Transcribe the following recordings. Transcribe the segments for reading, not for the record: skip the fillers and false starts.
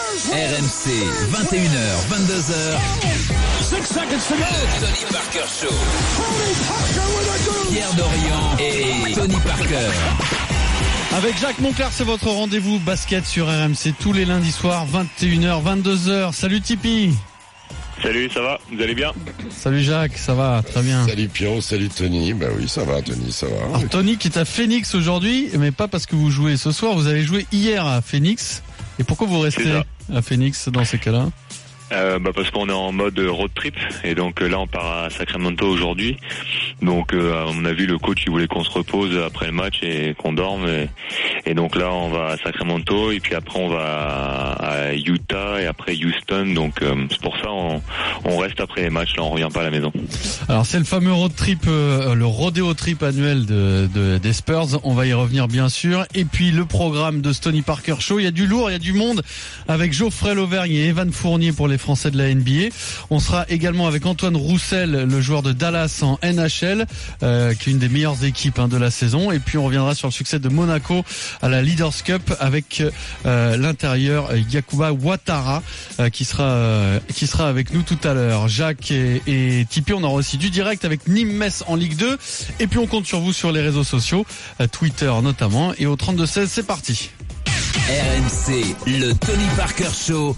RMC, 21h, 22h. 6 seconds to go. Le Tony Parker Show. Pierre Dorian et Tony Parker. Avec Jacques Monclar, c'est votre rendez-vous basket sur RMC tous les lundis soirs, 21h, 22h. Salut Tipeee. Salut, ça va? Vous allez bien? Salut Jacques, ça va, très bien. Salut Pierrot, salut Tony. Bah oui, ça va Tony, ça va. Alors Tony qui est à Phoenix aujourd'hui, mais pas parce que vous jouez ce soir, vous avez joué hier à Phoenix. Et pourquoi vous restez à Phoenix dans ces cas-là? Parce qu'on est en mode road trip et donc là on part à Sacramento aujourd'hui. Donc on a vu le coach il voulait qu'on se repose après le match et qu'on dorme et donc là on va à Sacramento et puis après on va à Utah et après Houston. Donc c'est pour ça on reste après les matchs, là on revient pas à la maison. Alors c'est le fameux road trip, le rodéo trip annuel des Spurs. On va y revenir bien sûr. Et puis le programme de Tony Parker Show, il y a du lourd, il y a du monde avec Geoffrey Lauvergne et Evan Fournier pour les Français de la NBA. On sera également avec Antoine Roussel, le joueur de Dallas en NHL, qui est une des meilleures équipes de la saison. Et puis on reviendra sur le succès de Monaco à la Leaders Cup avec l'intérieur Yakuba Ouattara qui sera avec nous tout à l'heure. Jacques et Tipeee, on aura aussi du direct avec Nîmes-Metz en Ligue 2. Et puis on compte sur vous sur les réseaux sociaux, Twitter notamment. Et au 32-16, c'est parti. RMC, le Tony Parker Show.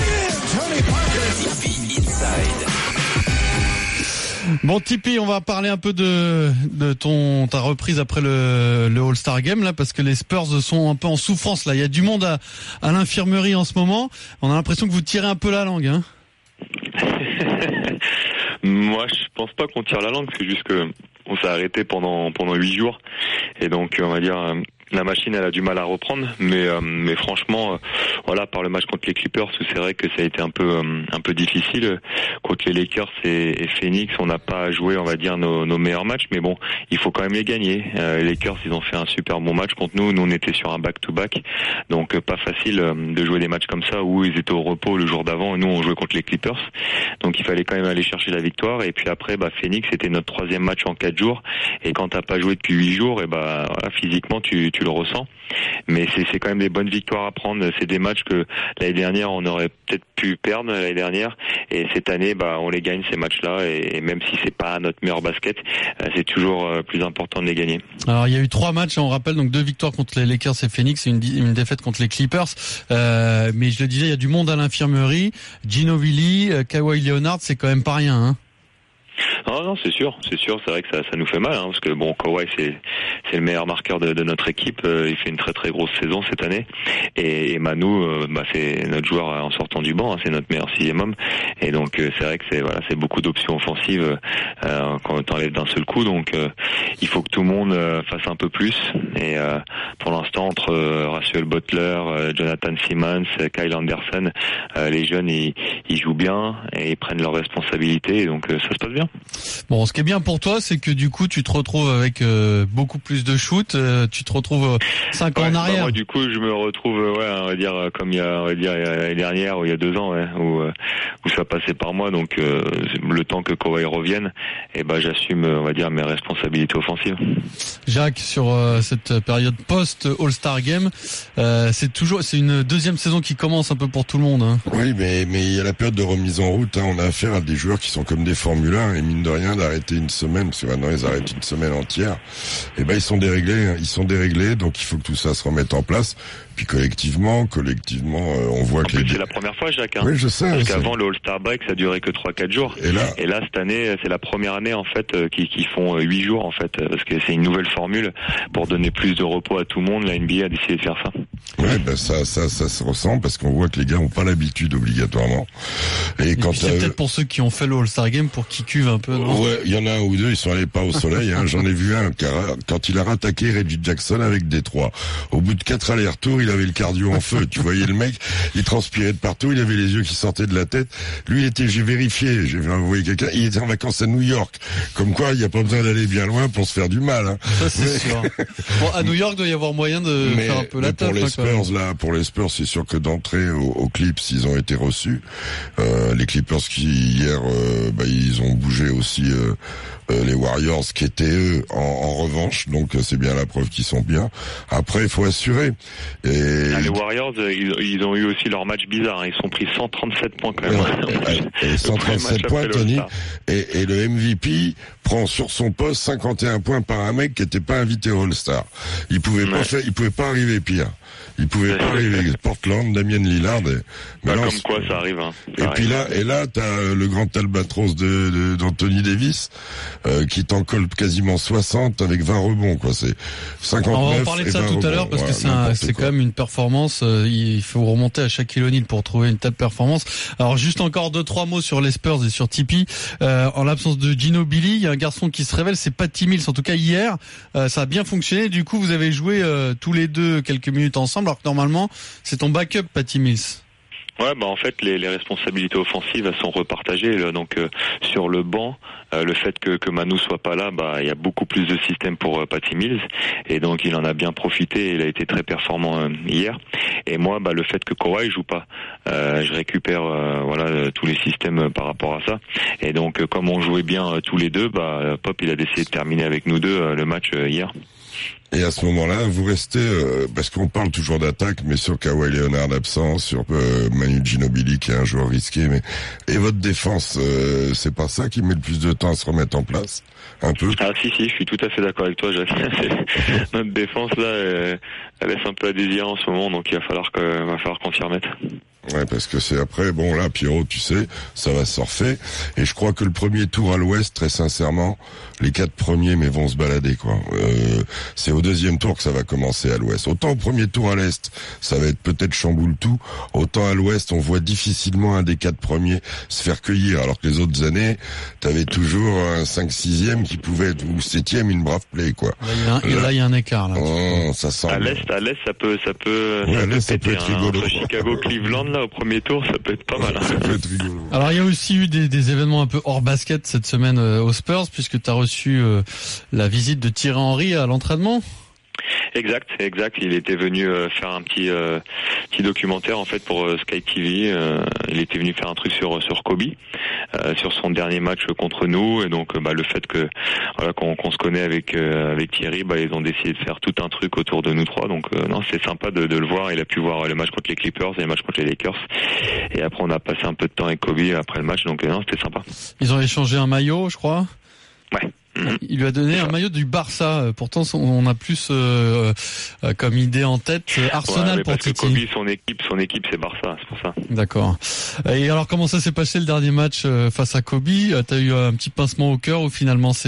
Tipeee Inside. Bon Tipeee, on va parler un peu de ta reprise après le All-Star Game là, parce que les Spurs sont un peu en souffrance là. Il y a du monde à l'infirmerie en ce moment. On a l'impression que vous tirez un peu la langue, hein. Moi je pense pas qu'on tire la langue, c'est juste que on s'est arrêté pendant 8 jours et donc on va dire la machine elle a du mal à reprendre, mais franchement voilà, par le match contre les Clippers où c'est vrai que ça a été un peu difficile contre les Lakers et Phoenix, on n'a pas joué on va dire nos meilleurs matchs, mais bon il faut quand même les gagner. Les Lakers ils ont fait un super bon match contre nous on était sur un back-to-back, donc pas facile de jouer des matchs comme ça où ils étaient au repos le jour d'avant et nous on jouait contre les Clippers, donc il fallait quand même aller chercher la victoire. Et puis après Phoenix c'était notre 3e match en 4 jours et quand t'as pas joué depuis 8 jours et voilà, physiquement tu le ressens, mais c'est quand même des bonnes victoires à prendre. C'est des matchs que l'année dernière on aurait peut-être pu perdre l'année dernière et cette année on les gagne ces matchs-là et même si c'est pas notre meilleur basket, c'est toujours plus important de les gagner. Alors il y a eu 3 matchs, on rappelle, donc 2 victoires contre les Lakers et Phoenix et une défaite contre les Clippers. Mais je le disais, il y a du monde à l'infirmerie. Ginobili, Kawhi Leonard, c'est quand même pas rien, hein. Non, c'est sûr, c'est vrai que ça nous fait mal, hein, parce que bon, Kawhi c'est le meilleur marqueur de notre équipe, il fait une très très grosse saison cette année, et Manu, c'est notre joueur en sortant du banc, hein, c'est notre meilleur 6e homme, et donc c'est vrai que c'est beaucoup d'options offensives quand on t'enlève d'un seul coup, donc il faut que tout le monde fasse un peu plus, et pour l'instant entre Russell Butler, Jonathan Simmons, Kyle Anderson, les jeunes ils jouent bien et ils prennent leurs responsabilités, et donc ça se passe bien. Bon, ce qui est bien pour toi, c'est que du coup, tu te retrouves avec beaucoup plus de shoot. Tu te retrouves 5 ans en arrière. Moi, du coup, je me retrouve, on va dire comme l'année dernière ou il y a 2 ans, où ça passait par moi. Donc, le temps que Kawhi revienne, j'assume, on va dire, mes responsabilités offensives. Jacques, sur cette période post All-Star Game, c'est une 2e saison qui commence un peu pour tout le monde, hein. Oui, mais il y a la période de remise en route, hein. On a affaire à des joueurs qui sont comme des Formule 1 et mine de rien d'arrêter une semaine, parce que maintenant ils arrêtent une semaine entière, ils sont déréglés, donc il faut que tout ça se remette en place. Puis collectivement, on voit que c'est la première fois, Jacques, hein. Oui, je sais. Parce qu'avant le All-Star Break, ça durait que 3-4 jours. Et là, cette année, c'est la première année, en fait, qui font 8 jours, en fait, parce que c'est une nouvelle formule pour donner plus de repos à tout le monde. La NBA a décidé de faire ça. Ouais, ça se ressent parce qu'on voit que les gars ont pas l'habitude obligatoirement. Et quand c'est peut-être pour ceux qui ont fait le All-Star Game pour qu'ils cuvent un peu, non? Ouais, il y en a un ou deux, ils sont allés pas au soleil, hein. J'en ai vu un quand il a rattaqué Reggie Jackson avec Détroit. Au bout de 4 allers-retours, il avait le cardio en feu. Tu voyais le mec, il transpirait de partout, il avait les yeux qui sortaient de la tête. Lui, j'ai vérifié, j'ai envoyé quelqu'un, il était en vacances à New York. Comme quoi, il n'y a pas besoin d'aller bien loin pour se faire du mal, hein. Ça, c'est sûr. Bon, à New York, doit y avoir moyen de faire un peu la tâche. Pour les Spurs, c'est sûr que d'entrée aux Clips, ils ont été reçus. Les Clippers qui, hier, ils ont bougé aussi, les Warriors qui étaient eux en revanche, donc c'est bien la preuve qu'ils sont bien. Après, il faut assurer. Et les Warriors, ils ont eu aussi leur match bizarre, hein. Ils sont pris 137 points quand même. Et 137 points, Tony, et le MVP prend sur son poste 51 points par un mec qui était pas invité au All-Star. Il pouvait pas arriver pire. Il pouvait pas arriver. Portland, Damien Lillard. Comme quoi, ça arrive. Hein. Là, t'as le grand albatros d'Anthony Davis, qui t'en colle quasiment 60 avec 20 rebonds, quoi. C'est 59. On va en parler de ça tout à l'heure parce que c'est quand même une performance. Il faut remonter à Shaquille O'Neal pour trouver une telle performance. Alors, juste encore 2-3 mots sur les Spurs et sur Tipeee. En l'absence de Ginobili, il y a un garçon qui se révèle, c'est Patty Mills. En tout cas, hier, ça a bien fonctionné. Du coup, vous avez joué tous les deux quelques minutes ensemble, alors que normalement, c'est ton backup, Patty Mills. Ouais, en fait, les responsabilités offensives, elles sont repartagées. Là. Donc, sur le banc, le fait que Manu soit pas là, il y a beaucoup plus de système pour Patty Mills. Et donc, il en a bien profité. Il a été très performant hier. Et moi, le fait que Kawhi joue pas, je récupère tous les systèmes par rapport à ça. Et donc, comme on jouait bien tous les deux, Pop, il a décidé de terminer avec nous deux le match hier. Et à ce moment-là, vous restez, parce qu'on parle toujours d'attaque, mais sur Kawhi Leonard absent, sur Manu Ginobili qui est un joueur risqué, et votre défense, c'est pas ça qui met le plus de temps à se remettre en place, un peu? Ah si, je suis tout à fait d'accord avec toi. Notre défense là, elle laisse un peu à désirer en ce moment, donc il va falloir qu'on s'y remette. Ouais, parce que c'est après, là, Pierrot, tu sais, ça va surfer. Et je crois que le premier tour à l'Ouest, très sincèrement, les 4 premiers, vont se balader, quoi. C'est au deuxième tour que ça va commencer à l'Ouest. Autant au premier tour à l'Est, ça va être peut-être chamboule tout. Autant à l'Ouest, on voit difficilement un des 4 premiers se faire cueillir. Alors que les autres années, t'avais toujours un 5-6e qui pouvait être, ou 7e, une brave play, quoi. Là, il y a un écart, là. Ça sent. À l'Est, ça peut être rigolo. Entre Chicago, Cleveland, là, au premier tour, ça peut être pas mal. Ça peut être rigolo. Alors, il y a aussi eu des événements un peu hors basket cette semaine aux Spurs, puisque tu as reçu la visite de Thierry Henry à l'entraînement. Exact. Il était venu faire un petit documentaire en fait pour Sky TV. Il était venu faire un truc sur Kobe, sur son dernier match contre nous. Et donc le fait que qu'on se connaît avec Thierry, ils ont décidé de faire tout un truc autour de nous trois. Donc non, c'est sympa de le voir. Il a pu voir le match contre les Clippers et le match contre les Lakers. Et après on a passé un peu de temps avec Kobe après le match. Donc non, c'était sympa. Ils ont échangé un maillot, je crois. Ouais. Il lui a donné un maillot du Barça. Pourtant, on a plus comme idée en tête Arsenal pour Titi. Kobe, son équipe, c'est Barça, c'est pour ça. D'accord. Et alors, comment ça s'est passé le dernier match face à Kobe? T'as eu un petit pincement au cœur ou finalement c'est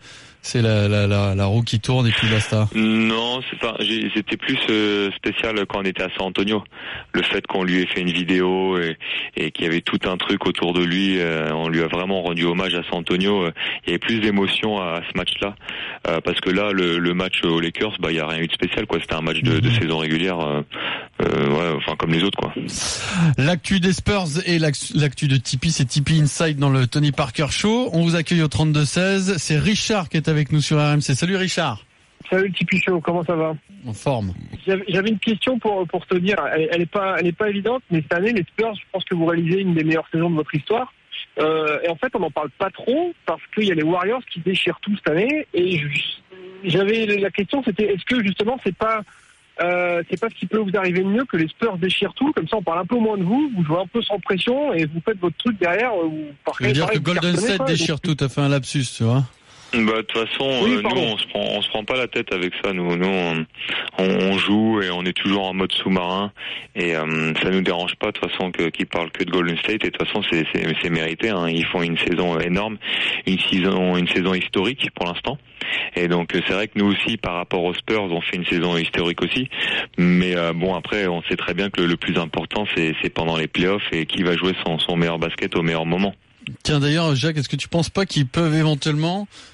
la roue qui tourne et puis basta? Non, c'était plus spécial quand on était à San Antonio. Le fait qu'on lui ait fait une vidéo et qu'il y avait tout un truc autour de lui, on lui a vraiment rendu hommage à San Antonio. Il y avait plus d'émotion à ce match-là, parce que là, le match aux Lakers, il y a rien eu de spécial, quoi. C'était un match de saison régulière, comme les autres, quoi. L'actu des Spurs et l'actu de Tipeee, c'est Tipeee Inside dans le Tony Parker Show. On vous accueille au 32-16. C'est Richard qui est avec nous sur RMC. Salut Richard. Salut Tipeee Show, comment ça va? En forme. J'avais une question pour te dire, elle est pas évidente, mais cette année les Spurs, je pense que vous réalisez une des meilleures saisons de votre histoire. Et en fait, on n'en parle pas trop parce qu'il y a les Warriors qui déchirent tout cette année. Et j'avais la question, c'était est-ce que justement c'est pas ce qui peut vous arriver de mieux que les Spurs déchirent tout, comme ça on parle un peu moins de vous jouez un peu sans pression et vous faites votre truc derrière. Tu veux dire que Golden State déchire tout, t'as fait un lapsus, tu vois? De toute façon, nous on se prend pas la tête avec ça. Nous on joue et on est toujours en mode sous-marin et ça nous dérange pas de toute façon qu'ils parlent que de Golden State. Et de toute façon c'est mérité. Hein. Ils font une saison énorme, une saison historique pour l'instant. Et donc c'est vrai que nous aussi par rapport aux Spurs on fait une saison historique aussi. Mais après on sait très bien que le plus important c'est pendant les playoffs et qui va jouer son meilleur basket au meilleur moment. Tiens d'ailleurs Jacques, est-ce que tu penses pas qu'ils peuvent éventuellement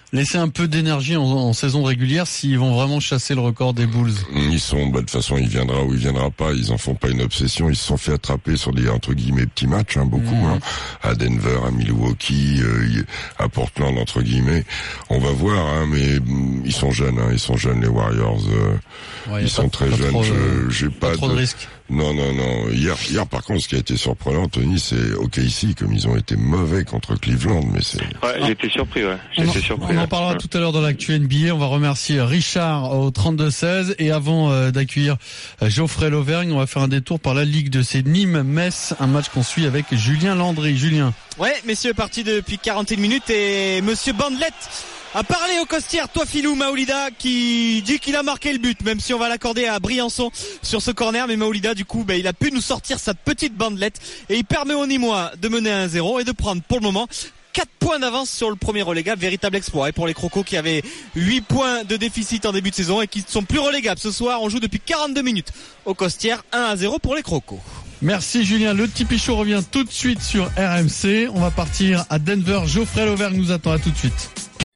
laisser un peu d'énergie en saison régulière s'ils vont vraiment chasser le record des Bulls. Ils sont, de toute façon, il viendra ou il viendra pas. Ils en font pas une obsession. Ils se sont fait attraper sur des, entre guillemets, petits matchs, beaucoup, à Denver, à Milwaukee, à Portland, entre guillemets. On va voir, mais ils sont jeunes, les Warriors. Ils sont très jeunes. J'ai pas trop de risques. Non. Hier, par contre, ce qui a été surprenant, Tony, c'est OKC, comme ils ont été mauvais contre Cleveland, mais c'est... Ouais, j'étais surpris, On en parlera tout à l'heure dans l'actu NBA. On va remercier Richard au 32-16. Et avant d'accueillir Geoffrey Lauvergne, on va faire un détour par la Ligue de ces Nîmes-Metz. Un match qu'on suit avec Julien Landry. Julien. Ouais, messieurs, parti depuis 41 minutes et monsieur Bandelette a parlé au Costières, Toifilou Maoulida, qui dit qu'il a marqué le but, même si on va l'accorder à Briançon sur ce corner, mais Maoulida, du coup, il a pu nous sortir sa petite bandelette et il permet aux Nîmois de mener 1-0 et de prendre pour le moment 4 points d'avance sur le premier relégable, véritable exploit. Et pour les Crocos qui avaient 8 points de déficit en début de saison et qui ne sont plus relégables. Ce soir, on joue depuis 42 minutes au Costières, 1-0 pour les Crocos. Merci Julien. Le Tipeee Show revient tout de suite sur RMC. On va partir à Denver. Geoffrey Lauvergne nous attend. À tout de suite.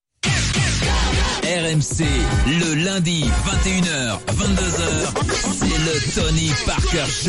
RMC, le lundi, 21h, 22h, c'est le Tony Parker Show.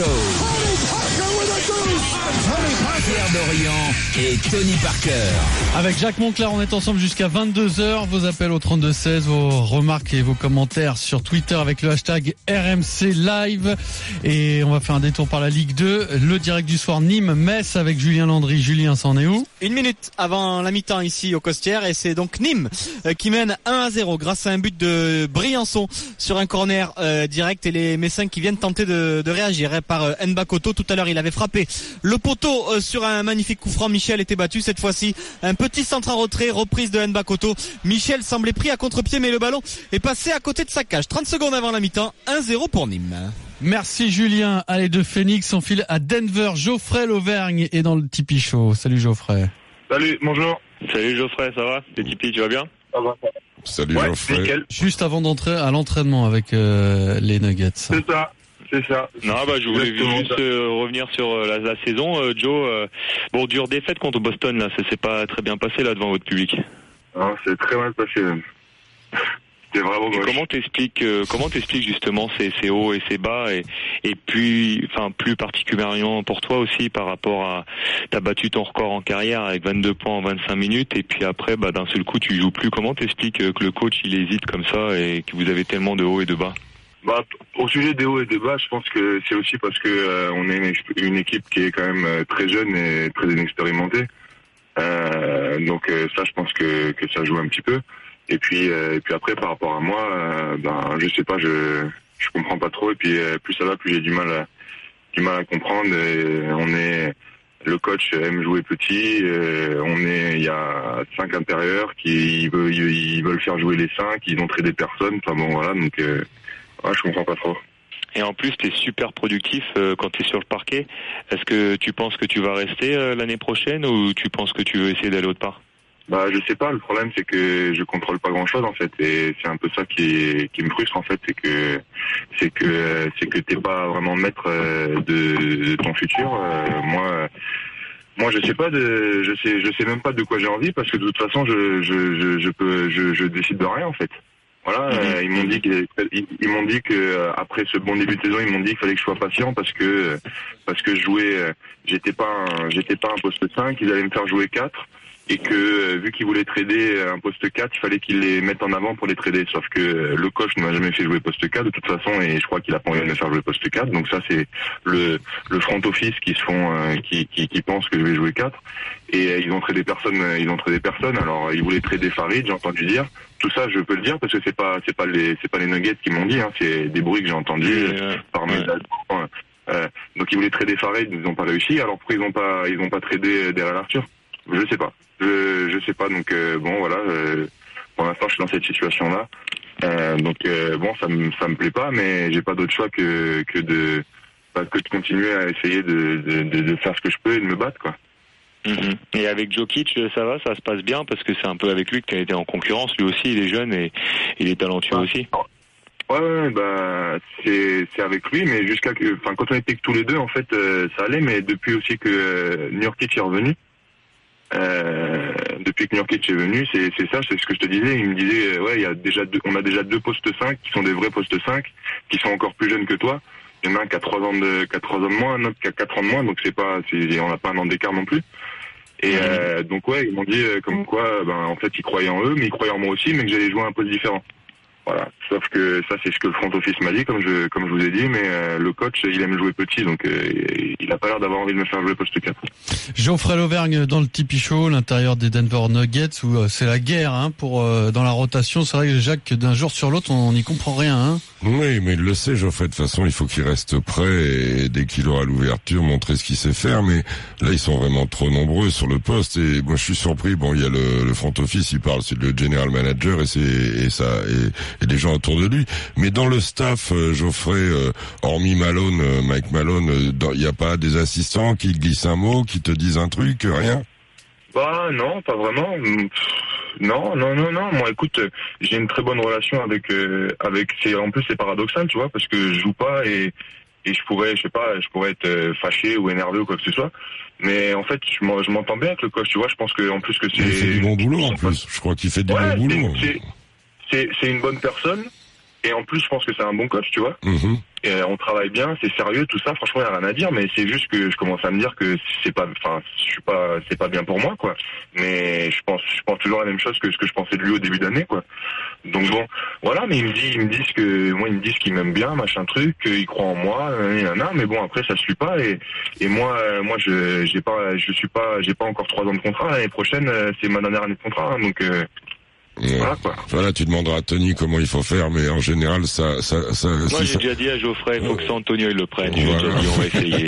Pierre Dorian et Tony Parker. Avec Jacques Monclar, on est ensemble jusqu'à 22h. Vos appels au 32-16, vos remarques et vos commentaires sur Twitter avec le hashtag RMC Live. Et on va faire un détour par la Ligue 2. Le direct du soir Nîmes-Metz avec Julien Landry. Julien, c'en est où? 1 minute avant la mi-temps ici au Costières et c'est donc Nîmes qui mène 1-0 grâce à un but de Briançon sur un corner direct et les Messins qui viennent tenter de réagir par Nbakoto. Tout à l'heure il avait frappé le poteau sur un magnifique coup franc. Michel était battu cette fois-ci. Un petit centre en retrait, reprise de Nbakoto. Michel semblait pris à contre-pied mais le ballon est passé à côté de sa cage. 30 secondes avant la mi-temps, 1-0 pour Nîmes. Merci Julien. Allez, de Phoenix, on file à Denver. Geoffrey Lauvergne est dans le Tipeee Show. Salut Geoffrey. Salut, bonjour. Salut Geoffrey, ça va? Les Tipeee, tu vas bien? Ça va. Salut Ouais, Geoffrey. nickel. Juste avant d'entrer à l'entraînement avec les Nuggets. C'est ça. Non, je voulais juste revenir sur la saison. Joe, dure défaite contre Boston, là, ça s'est pas très bien passé là devant votre public. Non, c'est très mal passé même. C'est vraiment moche. Comment t'expliques justement ces hauts et ces bas et puis, plus particulièrement pour toi aussi par rapport à, t'as battu ton record en carrière avec 22 points en 25 minutes et puis après, d'un seul coup tu joues plus. Comment t'expliques que le coach il hésite comme ça et que vous avez tellement de hauts et de bas? Au sujet des hauts et des bas, je pense que c'est aussi parce que on est une équipe qui est quand même très jeune et très inexpérimentée. Donc ça, je pense que ça joue un petit peu. Et puis après, par rapport à moi, je sais pas, je comprends pas trop. Et puis plus ça va, plus j'ai du mal à comprendre. Et le coach aime jouer petit. Il y a 5 intérieurs qui ils veulent faire jouer les 5. Ils ont tradé personne. Donc je comprends pas trop. Et en plus, tu es super productif quand tu es sur le parquet. Est-ce que tu penses que tu vas rester l'année prochaine ou tu penses que tu veux essayer d'aller autre part? Je sais pas. Le problème, c'est que je contrôle pas grand-chose en fait, et c'est un peu ça qui me frustre en fait, c'est que t'es pas vraiment maître de ton futur. Moi, je sais même pas de quoi j'ai envie parce que de toute façon, je décide de rien en fait. Voilà, ils m'ont dit que après ce bon début de saison, ils m'ont dit qu'il fallait que je sois patient parce que je jouais, j'étais pas un poste 5, ils allaient me faire jouer 4 et que vu qu'ils voulaient trader un poste 4, il fallait qu'ils les mettent en avant pour les trader. Sauf que le coach ne m'a jamais fait jouer poste 4 de toute façon et je crois qu'il a pas envie de me faire jouer poste 4. Donc ça c'est le front office qui pense que je vais jouer 4 et ils ont tradé personne. Alors ils voulaient trader Farid, j'ai entendu dire. Tout ça, je peux le dire parce que c'est pas les Nuggets qui m'ont dit, c'est des bruits que j'ai entendus par mes agents. Donc ils voulaient trader Farid, ils n'ont pas réussi. Alors pourquoi ils ont pas tradé Daryl Arthur? Je sais pas. Je sais pas. Donc voilà. Pour l'instant, je suis dans cette situation-là. Donc ça me plaît pas, mais j'ai pas d'autre choix que de continuer à essayer de faire ce que je peux et de me battre, quoi. Et avec Jokic, ça va, ça se passe bien parce que c'est un peu avec lui que tu as été en concurrence. Lui aussi, il est jeune et il est talentueux aussi. Ouais, c'est avec lui, mais quand on était que tous les deux, en fait, ça allait. Mais depuis aussi que Nurkic est revenu, depuis que Nurkic est venu, c'est ça, c'est ce que je te disais. Il me disait, ouais, il y a déjà on a déjà 2 postes 5 qui sont des vrais postes 5, qui sont encore plus jeunes que toi. Il y en a un qui a 3 ans de moins, un autre qui a 4 ans de moins, donc on n'a pas un an d'écart non plus. Et donc ouais, ils m'ont dit comme quoi, en fait, ils croyaient en eux, mais ils croyaient en moi aussi, mais que j'allais jouer un poste différent. Voilà. Sauf que ça, c'est ce que le front office m'a dit, comme je vous ai dit, mais le coach, il aime jouer petit, donc il a pas l'air d'avoir envie de me faire jouer poste 4. Geoffrey Lauvergne dans le Tipeee Show, l'intérieur des Denver Nuggets, où c'est la guerre pour dans la rotation. C'est vrai que Jacques, d'un jour sur l'autre, on n'y comprend rien. Hein. Oui, mais il le sait, Geoffrey. De toute façon, il faut qu'il reste prêt et dès qu'il aura l'ouverture, montrer ce qu'il sait faire. Mais là, ils sont vraiment trop nombreux sur le poste. Et moi, je suis surpris. Bon, il y a le front office, il parle, c'est le general manager et les gens autour de lui. Mais dans le staff, Geoffrey, hormis Mike Malone, il n'y a pas des assistants qui glissent un mot, qui te disent un truc, rien? Bah non, pas vraiment. Non. Moi, écoute, j'ai une très bonne relation avec. En plus, c'est paradoxal, tu vois, parce que je joue pas et je pourrais être fâché ou énervé ou quoi que ce soit. Mais en fait, je m'entends bien avec le coach, tu vois. Je pense que en plus que c'est. Il fait du bon boulot en plus. Je crois qu'il fait du bon boulot. C'est une bonne personne. Et en plus, je pense que c'est un bon coach, tu vois. Mm-hmm. Et on travaille bien, c'est sérieux, tout ça. Franchement, il n'y a rien à dire, mais c'est juste que je commence à me dire que c'est pas bien pour moi, quoi. Mais je pense toujours la même chose que ce que je pensais de lui au début d'année, quoi. Donc bon, voilà. Mais ils me disent qu'ils m'aiment bien, machin truc, qu'ils croient en moi, mais bon, après, ça suit pas. Et moi, j'ai pas encore 3 ans de contrat. L'année prochaine, c'est ma dernière année de contrat, hein, donc. Voilà, tu demanderas à Tony comment il faut faire, mais en général, moi, j'ai déjà dit à Geoffrey, il faut que Antonio il le prenne. Voilà. On va essayer.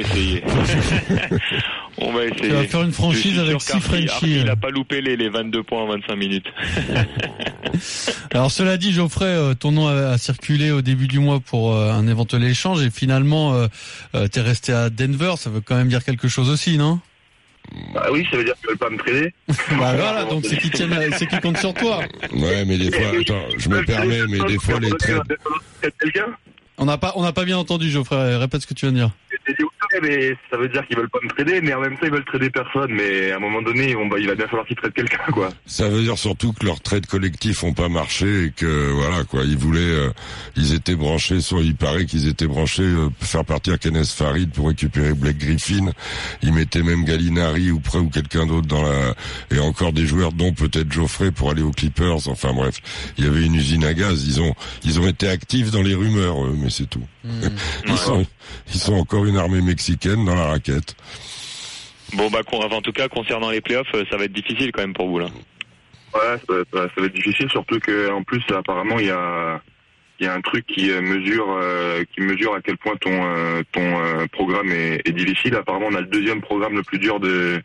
On va essayer. Tu vas faire une franchise avec 6 Frenchies. Il a pas loupé les 22 points en 25 minutes. Alors, cela dit, Geoffrey, ton nom a circulé au début du mois pour un éventuel échange, et finalement, t'es resté à Denver. Ça veut quand même dire quelque chose aussi, non? Bah oui, ça veut dire qu'ils veulent pas me trader. Bah voilà, donc c'est qui compte sur toi. Ouais, mais des fois, attends, je me permets, mais des fois les trades. On n'a pas bien entendu, Geoffrey. Répète ce que tu viens de dire. Mais ça veut dire qu'ils veulent pas me trader, mais en même temps ils veulent trader personne. Mais à un moment donné, il va bien falloir qu'ils tradent quelqu'un, quoi. Ça veut dire surtout que leurs trades collectifs ont pas marché et que voilà, quoi. Ils étaient branchés il paraît qu'ils étaient branchés faire partir Kenneth Farid pour récupérer Blake Griffin. Ils mettaient même Gallinari ou quelqu'un d'autre et encore des joueurs dont peut-être Geoffrey pour aller aux Clippers. Enfin bref, il y avait une usine à gaz. Ils ont été actifs dans les rumeurs, eux, mais c'est tout. Ils sont encore une armée mexicaine dans la raquette. Bon en tout cas concernant les playoffs, ça va être difficile quand même pour vous là. Ouais, ça va être difficile, surtout que en plus apparemment il y a un truc qui mesure à quel point ton programme est difficile. Apparemment on a le 2e programme le plus dur le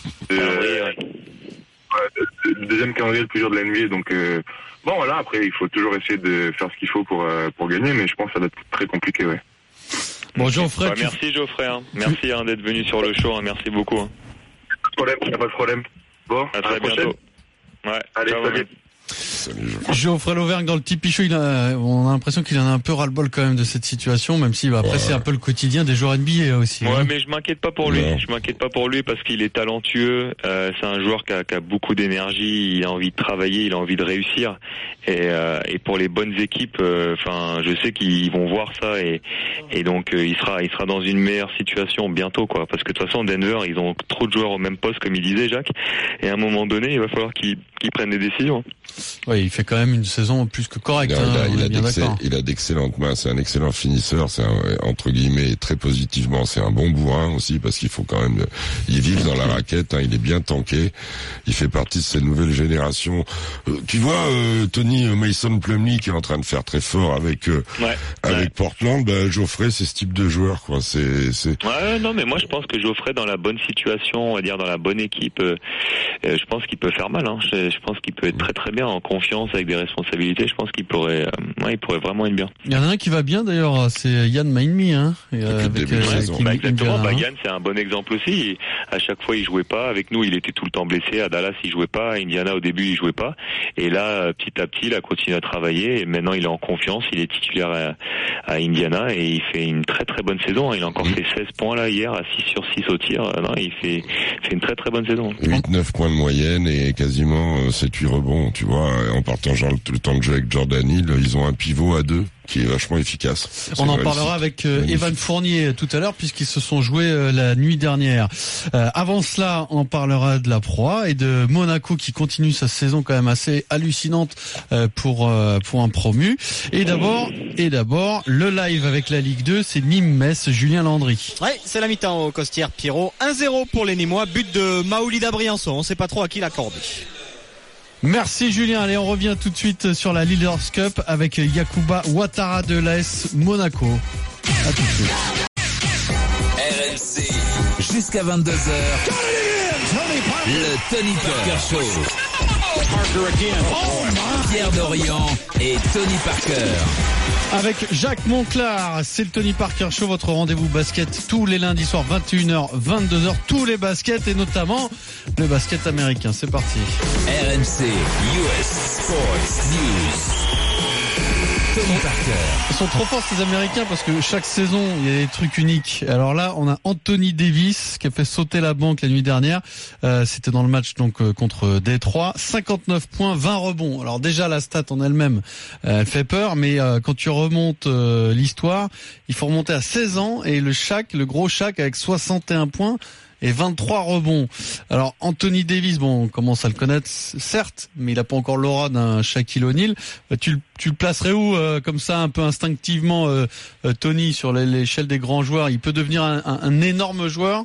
deuxième calendrier le plus dur de la NBA, donc bon voilà, après il faut toujours essayer de faire ce qu'il faut pour gagner, mais je pense que ça va être très compliqué, ouais. Bon, Geoffrey. Merci Geoffrey, merci d'être venu sur le show, merci beaucoup. Pas de problème. Bon, à très bientôt. Ouais, allez, salut. Geoffrey Lauvergne dans le Tipeee Show, on a l'impression qu'il en a un peu ras-le-bol quand même de cette situation, même si après c'est un peu le quotidien des joueurs NBA aussi. Ouais, mais je m'inquiète pas pour lui. Je m'inquiète pas pour lui parce qu'il est talentueux. C'est un joueur qui a beaucoup d'énergie. Il a envie de travailler, il a envie de réussir. Et pour les bonnes équipes, je sais qu'ils vont voir ça et donc il sera dans une meilleure situation bientôt, quoi. Parce que de toute façon, Denver, ils ont trop de joueurs au même poste, comme il disait Jacques. Et à un moment donné, il va falloir qu'ils prennent des décisions. Oui, il fait quand même une saison plus que correcte. Il a d'excellentes mains, c'est un excellent finisseur, c'est entre guillemets très positivement, c'est un bon bourrin aussi parce qu'il faut quand même, il vit dans la raquette, il est bien tanké, il fait partie de cette nouvelle génération. Tu vois, Tony, Mason Plumlee qui est en train de faire très fort avec Portland, Geoffrey c'est ce type de joueur, quoi. Ouais, non, mais moi je pense que Geoffrey dans la bonne situation, on va dire dans la bonne équipe, je pense qu'il peut faire mal. je pense qu'il peut être très très bien en confiance avec des responsabilités. Je pense qu'il pourrait vraiment être bien. Il y en a un qui va bien d'ailleurs, c'est Yann Mainmi, hein. Exactement. Yann, c'est un bon exemple aussi. À chaque fois, il jouait pas. Avec nous, il était tout le temps blessé. À Dallas, il jouait pas. À Indiana, au début, il jouait pas. Et là, petit à petit, il a continué à travailler. Et maintenant, il est en confiance. Il est titulaire à Indiana et il fait une très très bonne saison. Il a encore fait 16 points là hier à 6 sur 6 au tir. Non, il fait une très très bonne saison. 8-9 points de moyenne et quasiment 7-8 rebonds, tu vois, en partageant tout le temps de jeu avec Jordan Hill. Ils ont un pivot à 2 qui est vachement efficace. On en parlera avec Evan Fournier tout à l'heure puisqu'ils se sont joués la nuit dernière. Avant cela, on parlera de la Pro A et de Monaco qui continue sa saison quand même assez hallucinante pour un promu. Et d'abord, le live avec la Ligue 2, c'est Nîmes-Metz, Julien Landry. Ouais, c'est la mi-temps au Costières, Pierrot. 1-0 pour les Nîmois, but de Maoulida Briançon. On sait pas trop à qui l'accorder. Merci Julien. Allez, on revient tout de suite sur la Leaders Cup avec Yacouba Ouattara de l'AS Monaco. À tout de suite. RMC, jusqu'à 22h. Le Tony Parker Show. Pierre Dorian et Tony Parker. Avec Jacques Monclar, c'est le Tony Parker Show, votre rendez-vous basket tous les lundis soirs 21h, 22h, tous les baskets et notamment le basket américain. C'est parti. RMC US Sports News. Tony Parker. Ils sont trop forts ces Américains parce que chaque saison il y a des trucs uniques. Alors là on a Anthony Davis qui a fait sauter la banque la nuit dernière. C'était dans le match donc contre Détroit. 59 points, 20 rebonds. Alors déjà la stat en elle-même elle fait peur, mais quand tu remontes l'histoire, il faut remonter à 16 ans et le gros Shaq avec 61 points. Et 23 rebonds. Alors Anthony Davis, bon, on commence à le connaître, certes, mais il a pas encore l'aura d'un Shaquille O'Neal. Tu le placerais où, comme ça, un peu instinctivement, Tony, sur l'échelle des grands joueurs? Il peut devenir un énorme joueur?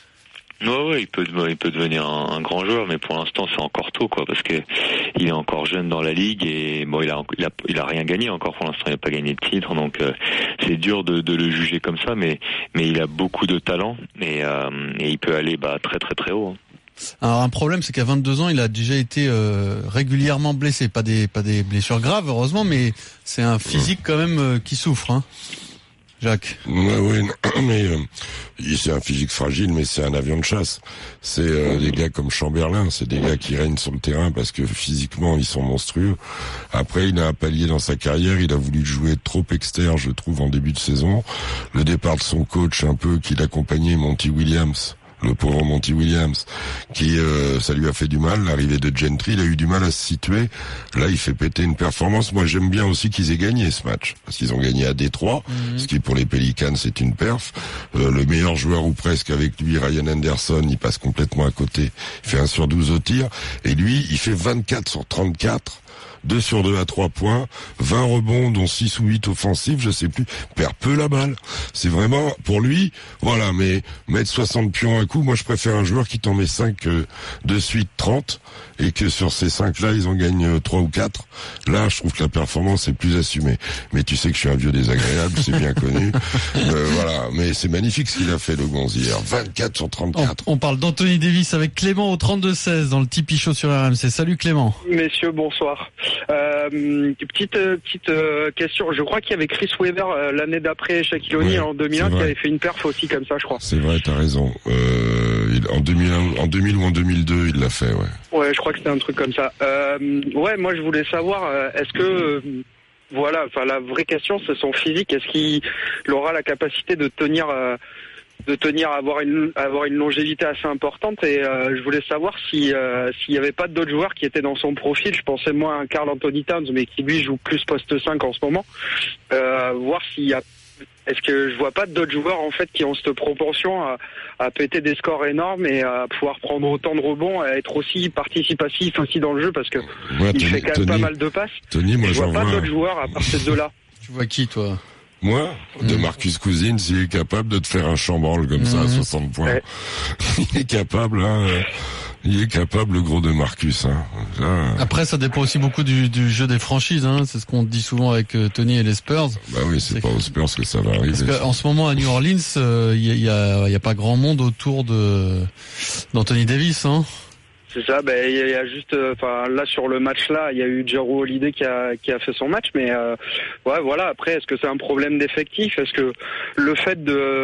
Ouais, il peut devenir un grand joueur, mais pour l'instant c'est encore tôt, quoi, parce que il est encore jeune dans la ligue et bon, il a rien gagné encore pour l'instant, il n'a pas gagné de titre, donc c'est dur de le juger comme ça, mais il a beaucoup de talent et il peut aller très très très haut. Alors un problème, c'est qu'à 22 ans, il a déjà été régulièrement blessé, pas des blessures graves heureusement, mais c'est un physique quand même qui souffre, hein. Jacques. Oui, mais c'est un physique fragile, mais c'est un avion de chasse. C'est des gars comme Chamberlain, c'est des gars qui règnent sur le terrain parce que physiquement ils sont monstrueux. Après, il a un palier dans sa carrière, il a voulu jouer trop externe, je trouve, en début de saison. Le départ de son coach, un peu, qui l'accompagnait, Monty Williams. Le pauvre Monty Williams, qui ça lui a fait du mal. L'arrivée de Gentry, il a eu du mal à se situer. Là, il fait péter une performance. Moi, j'aime bien aussi qu'ils aient gagné ce match, parce qu'ils ont gagné à Détroit, ce qui pour les Pelicans c'est une perf. Le meilleur joueur ou presque avec lui, Ryan Anderson, il passe complètement à côté. Il fait 1 sur 12 au tir, et lui, il fait 24 sur 34. 2 sur 2 à 3 points, 20 rebonds, dont 6 ou 8 offensifs, je sais plus, perd peu la balle. C'est vraiment, pour lui, voilà, mais mettre 60 pions un coup, moi je préfère un joueur qui t'en met 5 de suite 30, et que sur ces 5-là, ils en gagnent 3 ou 4. Là, je trouve que la performance est plus assumée. Mais tu sais que je suis un vieux désagréable, c'est bien connu. Voilà, mais c'est magnifique ce qu'il a fait, le Gonzi hier. 24 sur 34. On parle d'Anthony Davis avec Clément au 32-16 dans le Tipeee Show sur RMC. Salut Clément. Messieurs, bonsoir. Petite question. Je crois qu'il y avait Chris Webber l'année d'après Shaquille O'Neal en 2001 qui avait fait une perf aussi comme ça, je crois. C'est vrai, t'as raison. En 2000 ou en 2002, il l'a fait, ouais. Ouais, je crois que c'était un truc comme ça. Ouais, moi je voulais savoir, est-ce que voilà, enfin la vraie question c'est son physique. Est-ce qu'il aura la capacité de tenir, avoir une longévité assez importante? Et je voulais savoir s'il y avait pas d'autres joueurs qui étaient dans son profil. Je pensais moi à un Karl Anthony Towns, mais qui lui joue plus poste 5 en ce moment. Voir s'il y a. Est-ce que je vois pas d'autres joueurs en fait qui ont cette propension à péter des scores énormes et à pouvoir prendre autant de rebonds, à être aussi participatif aussi dans le jeu, parce que il fait quand même pas mal de passes. Tony, moi je vois pas d'autres joueurs à part ces deux-là. Tu vois qui toi? Moi, de Marcus Cousins, s'il est capable de te faire un chambranle comme ça à 60 points. Ouais. Il est capable, hein. Il est capable, le gros de Marcus, hein. Là, après, ça dépend aussi beaucoup du jeu des franchises, hein. C'est ce qu'on dit souvent avec Tony et les Spurs. Bah oui, c'est pas aux Spurs que ça va arriver. Parce qu'en ce moment, à New Orleans, il y a pas grand monde autour d'Anthony Davis, hein. C'est ça, il y a juste, là sur le match là, il y a eu Jrue Holiday qui a fait son match, mais voilà. Après, est-ce que c'est un problème d'effectif? Est-ce que le fait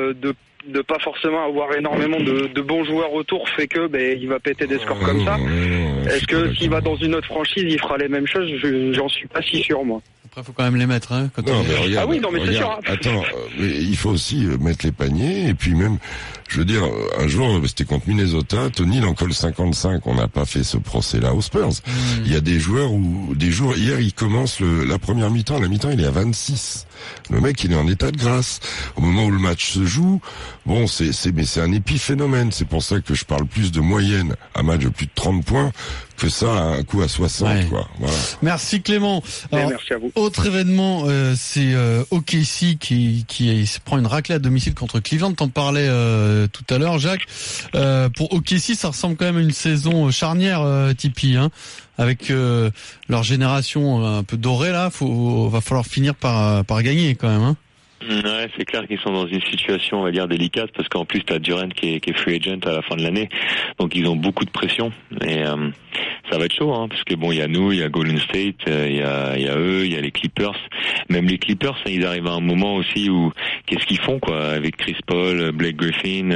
de pas forcément avoir énormément de bons joueurs autour fait que il va péter des scores comme ça? Est-ce que s'il va dans une autre franchise, il fera les mêmes choses? J'en suis pas si sûr, moi. Après, faut quand même les mettre, hein. Mais regarde, ah oui, non, mais c'est sûr. Hein. Attends, mais il faut aussi mettre les paniers, et puis même, je veux dire, un jour, c'était contre Minnesota, Tony, il en colle 55. On n'a pas fait ce procès-là aux Spurs. Il y a des joueurs hier, il commence la première mi-temps, la mi-temps, il est à 26. Le mec, il est en état de grâce. Au moment où le match se joue, bon, mais c'est un épiphénomène. C'est pour ça que je parle plus de moyenne à match de plus de 30 points que ça à un coup à 60, quoi. Voilà. Merci Clément. Alors, merci à vous. Autre événement, c'est OKC qui se prend une raclée à domicile contre Cleveland. T'en parlais tout à l'heure, Jacques. Pour OKC, ça ressemble quand même à une saison charnière, Tipeee, hein, avec leur génération un peu dorée là. Va falloir finir par gagner quand même, hein. Ouais, c'est clair qu'ils sont dans une situation, on va dire, délicate, parce qu'en plus t'as Durant qui est free agent à la fin de l'année, donc ils ont beaucoup de pression, et ça va être chaud, hein, parce que bon, il y a nous, il y a Golden State, il y a eux, il y a les Clippers, même les Clippers, ils arrivent à un moment aussi où qu'est-ce qu'ils font, quoi, avec Chris Paul, Blake Griffin,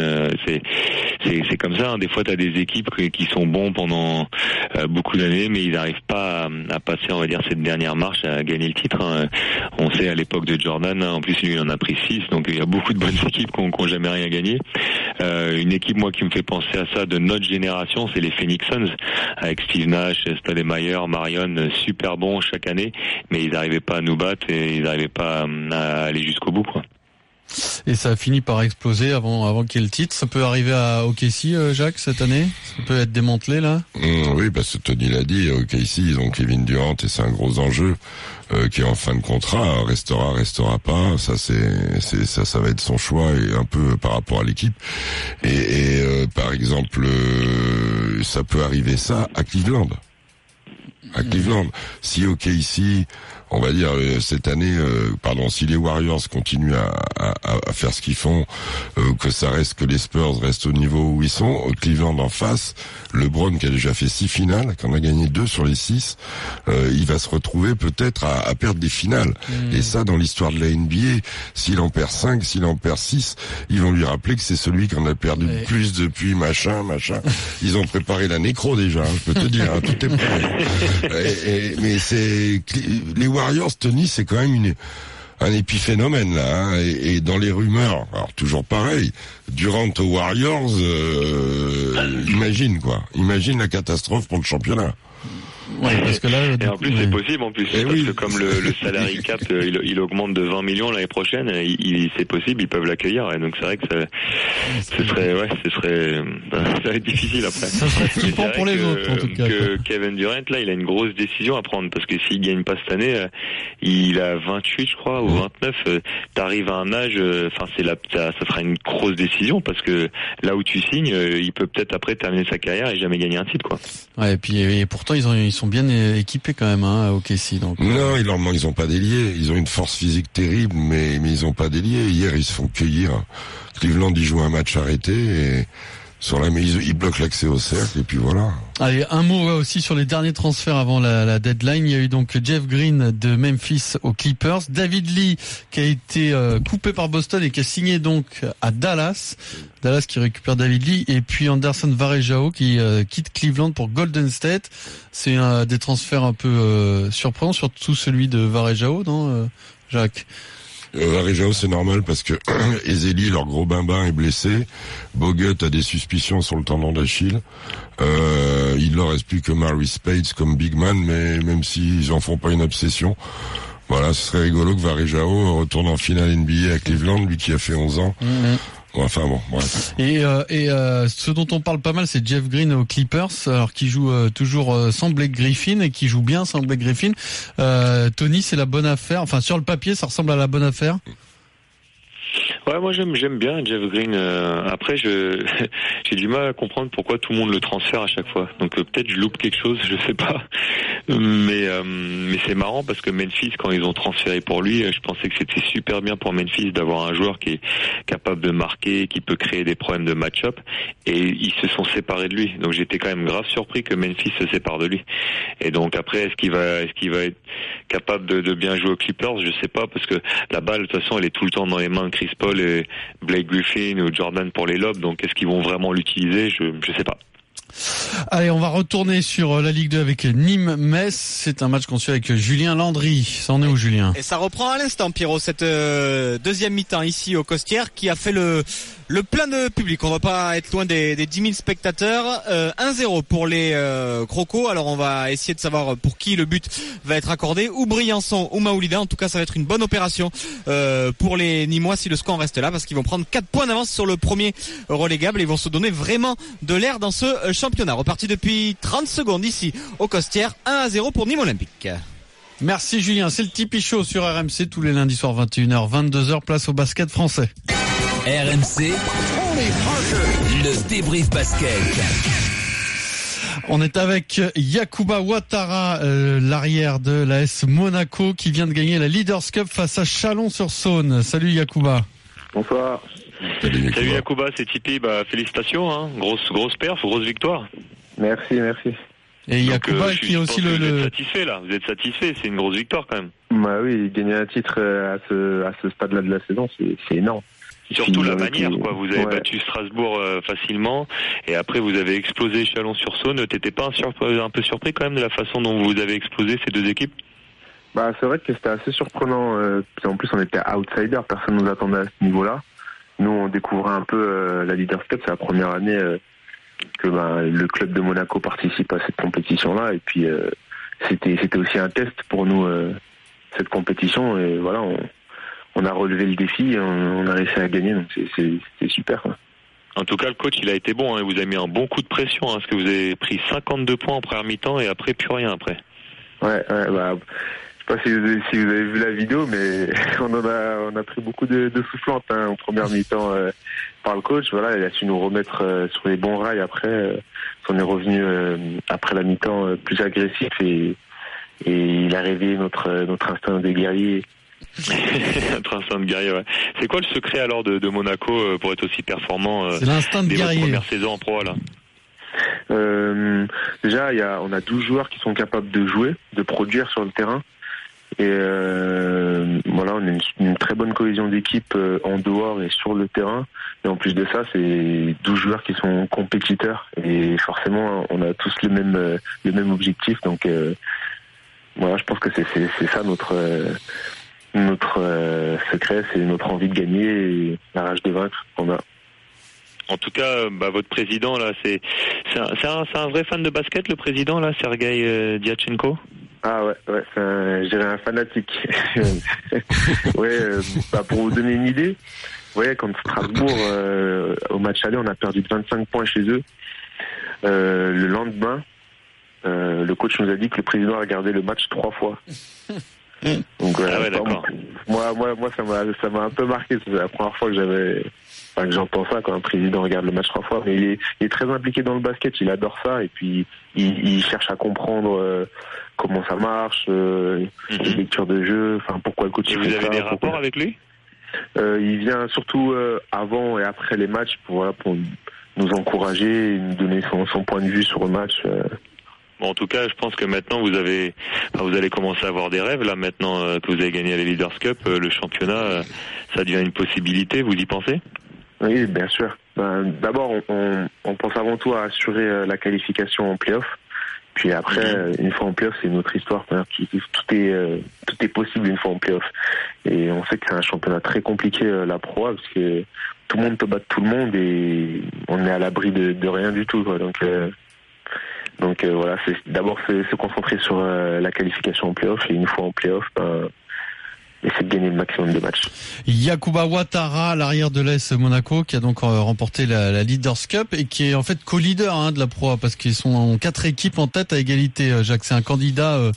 c'est comme ça, hein. Des fois t'as des équipes qui sont bons pendant beaucoup d'années, mais ils n'arrivent pas à passer, on va dire, cette dernière marche à gagner le titre, hein. On sait à l'époque de Jordan, hein, en plus lui il en a pris 6, donc il y a beaucoup de bonnes équipes qui ont jamais rien gagné. Une équipe, moi, qui me fait penser à ça de notre génération, c'est les Phoenix Suns, avec Steve Nash, Stoudemire, Marion, super bons chaque année, mais ils n'arrivaient pas à nous battre et ils n'arrivaient pas à aller jusqu'au bout, quoi. Et ça a fini par exploser avant qu'il y ait le titre. Ça peut arriver à OKC, Jacques, cette année? Ça peut être démantelé, là? Oui, parce que Tony l'a dit, OKC, ils ont Kevin Durant et c'est un gros enjeu qui est en fin de contrat. Restera pas. Ça va être son choix et un peu par rapport à l'équipe. Et par exemple, ça peut arriver ça à Cleveland. Si OKC, on va dire cette année, si les Warriors continuent à faire ce qu'ils font, que les Spurs restent au niveau où ils sont, Cleveland en face, LeBron qui a déjà fait 6 finales, qui en a gagné 2 sur les 6, il va se retrouver peut-être à perdre des finales. Et ça, dans l'histoire de la NBA, s'il en perd 5, s'il en perd 6, ils vont lui rappeler que c'est celui qui en a perdu le plus depuis machin. Ils ont préparé la nécro déjà, hein, je peux te dire, hein, tout est prêt. Mais les Warriors, Tony, c'est quand même un épiphénomène là, hein, et dans les rumeurs, alors toujours pareil, Durant aux Warriors, imagine la catastrophe pour le championnat. Ouais, parce que là, et en plus c'est possible parce que comme le salary cap il augmente de 20 millions l'année prochaine, c'est possible, ils peuvent l'accueillir, et donc c'est vrai que ça va être difficile après. Ça serait flippant pour les autres en tout cas. Que Kevin Durant là, il a une grosse décision à prendre, parce que s'il gagne pas cette année, il a 28 je crois ou 29, t'arrives à un âge, ça sera une grosse décision, parce que là où tu signes, il peut peut-être après terminer sa carrière et jamais gagner un titre, quoi. Ouais, et pourtant ils sont bien équipés quand même, hein, à OKC. Donc non, ils ont pas d'ailier. Ils ont une force physique terrible, mais ils ont pas d'ailier. Hier, ils se font cueillir. Cleveland, ils jouent un match arrêté et ils bloquent l'accès au cercle, et puis voilà. Allez, un mot aussi sur les derniers transferts avant la deadline. Il y a eu donc Jeff Green de Memphis aux Clippers, David Lee qui a été coupé par Boston et qui a signé donc à Dallas qui récupère David Lee, et puis Anderson Varejao qui quitte Cleveland pour Golden State. C'est des transferts un peu surprenants, surtout celui de Varejao, non, Jacques? Varejao, c'est normal parce que Ezeli, leur gros bambin, est blessé. Bogut a des suspicions sur le tendon d'Achille. Il leur reste plus que Maurice Spades comme big man, mais même s'ils en font pas une obsession, voilà, ce serait rigolo que Varejao retourne en finale NBA à Cleveland, lui qui a fait 11 ans. Enfin bon, bref. Et ce dont on parle pas mal, c'est Jeff Green aux Clippers, alors qui joue toujours sans Blake Griffin, et qui joue bien sans Blake Griffin. Tony, c'est la bonne affaire. Enfin, sur le papier, ça ressemble à la bonne affaire. Ouais, moi j'aime bien Jeff Green. Après, j'ai du mal à comprendre pourquoi tout le monde le transfère à chaque fois. Donc peut-être je loupe quelque chose, je sais pas. Mais c'est marrant parce que Memphis, quand ils ont transféré pour lui, je pensais que c'était super bien pour Memphis d'avoir un joueur qui est capable de marquer, qui peut créer des problèmes de match-up. Et ils se sont séparés de lui. Donc j'étais quand même grave surpris que Memphis se sépare de lui. Et donc après, est-ce qu'il va être capable de bien jouer aux Clippers? Je sais pas, parce que la balle de toute façon elle est tout le temps dans les mains de Chris Paul et Blake Griffin ou Jordan pour les lobes. Donc est-ce qu'ils vont vraiment l'utiliser? Je sais pas. Allez, on va retourner sur la Ligue 2 avec Nîmes-Metz. C'est un match qu'on suit avec Julien Landry. Ça en est où, Julien? Et ça reprend à l'instant, Pierrot, cette deuxième mi-temps ici au Costières qui a fait le plein de public. On va pas être loin des 10 000 spectateurs. 1-0 pour les Crocos. Alors on va essayer de savoir pour qui le but va être accordé, ou Briançon ou Maoulida. En tout cas, ça va être une bonne opération pour les Nîmois si le score reste là, parce qu'ils vont prendre 4 points d'avance sur le premier relégable et ils vont se donner vraiment de l'air dans ce championnat. Reparti depuis 30 secondes ici au Costières. 1-0 pour Nîmes Olympique. Merci Julien, c'est le Tipeee Show sur RMC tous les lundis soirs 21h, 22h, place au basket français. RMC, le débrief basket. On est avec Yacouba Ouattara, l'arrière de l'AS Monaco qui vient de gagner la Leaders Cup face à Chalon-sur-Saône. Salut Yacouba. Bonsoir. Salut Yacouba, c'est Tipeee. Félicitations, hein. Grosse perf, grosse victoire. Merci. Et Yacouba qui est aussi vous êtes satisfait là, vous êtes satisfait, c'est une grosse victoire quand même. Bah oui, gagner un titre à ce stade-là de la saison, c'est énorme. Surtout la manière, quoi. Vous avez battu Strasbourg facilement, et après vous avez explosé Chalon-sur-Saône. T'étais pas un peu surpris quand même de la façon dont vous avez explosé ces deux équipes? Bah c'est vrai que c'était assez surprenant. En plus on était outsider, personne nous attendait à ce niveau-là. Nous on découvrait un peu la Leaders Cup, c'est la première année que le club de Monaco participe à cette compétition-là, et puis c'était aussi un test pour nous cette compétition, et voilà, on a relevé le défi, et on a réussi à gagner, donc c'est super, quoi. En tout cas, le coach il a été bon, hein, il vous a mis un bon coup de pression, hein, parce que vous avez pris 52 points en première mi-temps et après plus rien après. Ouais, je sais pas si vous avez vu la vidéo, mais on a pris beaucoup de soufflantes en première mi-temps par le coach. Voilà, il a su nous remettre sur les bons rails après. On est revenu après la mi-temps plus agressif, et il a réveillé notre instinct de guerrier. Notre instinct de guerrier, ouais. C'est quoi le secret alors de Monaco pour être aussi performant C'est l'instinct de guerrier. Dès votre première saison en pro là? Déjà, on a 12 joueurs qui sont capables de jouer, de produire sur le terrain. Et voilà, on a une très bonne cohésion d'équipe en dehors et sur le terrain. Et en plus de ça, c'est 12 joueurs qui sont compétiteurs. Et forcément, on a tous le même objectif. Donc voilà, je pense que c'est ça notre secret, c'est notre envie de gagner et la rage de vaincre qu'on a. En tout cas, votre président là, c'est un vrai fan de basket, le président là, Sergueï Diachenko. Ah ouais, je dirais un fanatique. Ouais, pour vous donner une idée, contre Strasbourg, au match aller, on a perdu de 25 points chez eux. Le lendemain, le coach nous a dit que le président a regardé le match 3 fois. Donc, d'accord. Moi, ça m'a un peu marqué. C'est la première fois que j'entends ça, quand un président regarde le match 3 fois. Mais il est très impliqué dans le basket, il adore ça, et puis il cherche à comprendre comment ça marche, les lectures de jeu, pourquoi le coach fait ça. Et vous avez des rapports avec lui? Il vient surtout avant et après les matchs pour nous encourager et nous donner son point de vue sur le match. Bon, en tout cas, je pense que maintenant vous allez commencer à avoir des rêves là. Maintenant que vous avez gagné la Leaders Cup, le championnat, ça devient une possibilité. Vous y pensez? Oui, bien sûr. D'abord, on pense avant tout à assurer la qualification en play-off. Puis après, une fois en play-off, c'est une autre histoire. Tout est possible une fois en play-off. Et on sait que c'est un championnat très compliqué, la Pro A, parce que tout le monde peut battre tout le monde et on est à l'abri de rien du tout, quoi. Donc voilà, c'est d'abord se concentrer sur la qualification en play-off, et une fois en play-off, essayer de gagner le maximum de matchs. Yacouba Ouattara, l'arrière de l'AS Monaco, qui a donc remporté la Leaders Cup et qui est en fait co-leader de la Pro A, parce qu'ils sont 4 équipes en tête à égalité. Jacques, c'est un candidat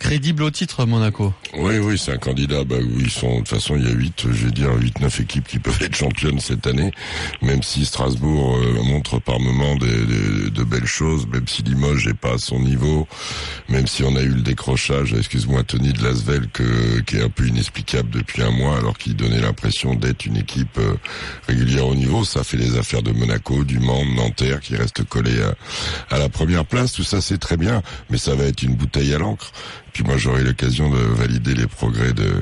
crédible au titre, Monaco. Oui, c'est un candidat. Bah oui, de toute façon, il y a 8-9 équipes qui peuvent être championnes cette année. Même si Strasbourg montre par moments de belles choses, même si Limoges n'est pas à son niveau, même si on a eu le décrochage, excuse-moi Tony, de l'Asvel qui est un peu inexplicable depuis un mois, alors qu'il donnait l'impression d'être une équipe régulière au niveau. Ça fait les affaires de Monaco, du Mans, de Nanterre qui reste collé à la première place. Tout ça, c'est très bien, mais ça va être une bouteille à l'encre. Puis moi, j'aurai l'occasion de valider les progrès de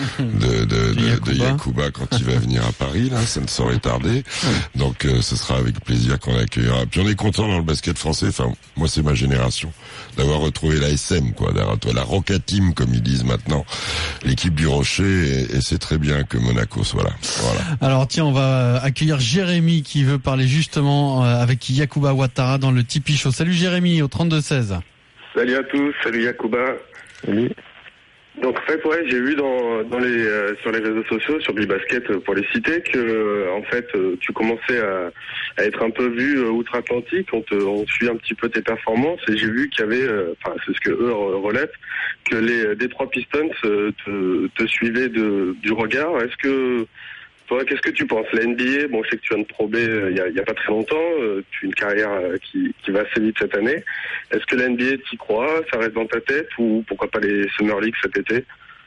Yacouba quand il va venir à Paris, là, ça ne saurait tarder. Donc, ce sera avec plaisir qu'on l'accueillera. Puis on est content dans le basket français, enfin, moi, c'est ma génération, d'avoir retrouvé la SM, quoi, la Roca Team, comme ils disent maintenant, l'équipe du Rocher, et c'est très bien que Monaco soit là. Voilà. Alors, tiens, on va accueillir Jérémy qui veut parler justement avec Yacouba Ouattara dans le Tipeee Show. Salut Jérémy, au 32-16. Salut à tous, salut Yacouba. Salut. Donc en fait, ouais, j'ai vu sur les réseaux sociaux, sur Bibasket, pour les citer, que en fait, tu commençais à être un peu vu outre-Atlantique. On suit un petit peu tes performances, et j'ai vu qu'il y avait, c'est ce que eux relèvent, que les Detroit Pistons te suivaient du regard. Toi, qu'est-ce que tu penses? La NBA, bon, je sais que tu viens de Pro B il y a pas très longtemps, tu as une carrière qui va assez vite cette année. Est-ce que la NBA t'y croit? Ça reste dans ta tête, ou pourquoi pas les Summer League cet été?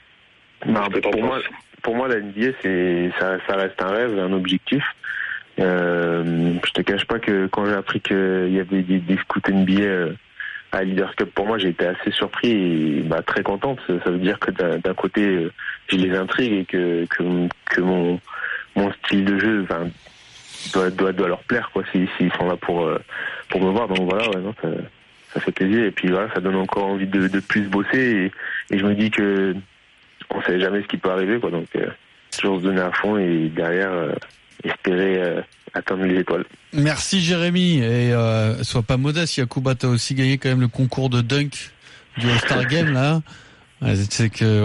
Pour moi, la NBA, ça reste un rêve, un objectif. Je te cache pas que quand j'ai appris qu'il y avait des scouts NBA à Leaders Cup, pour moi, j'ai été assez surpris et très content, parce que ça veut dire que d'un côté, je les intrigue et que mon style de jeu doit leur plaire, quoi, s'ils sont là pour me voir. Donc voilà, ouais, non, ça fait plaisir, et puis voilà, ça donne encore envie de plus bosser, et je me dis que on sait jamais ce qui peut arriver, quoi, donc toujours se donner à fond, et derrière espérer atteindre les étoiles. Merci Jérémy, et sois pas modeste, Yacouba, t'as aussi gagné quand même le concours de dunk du All-Star Game, là. C'est que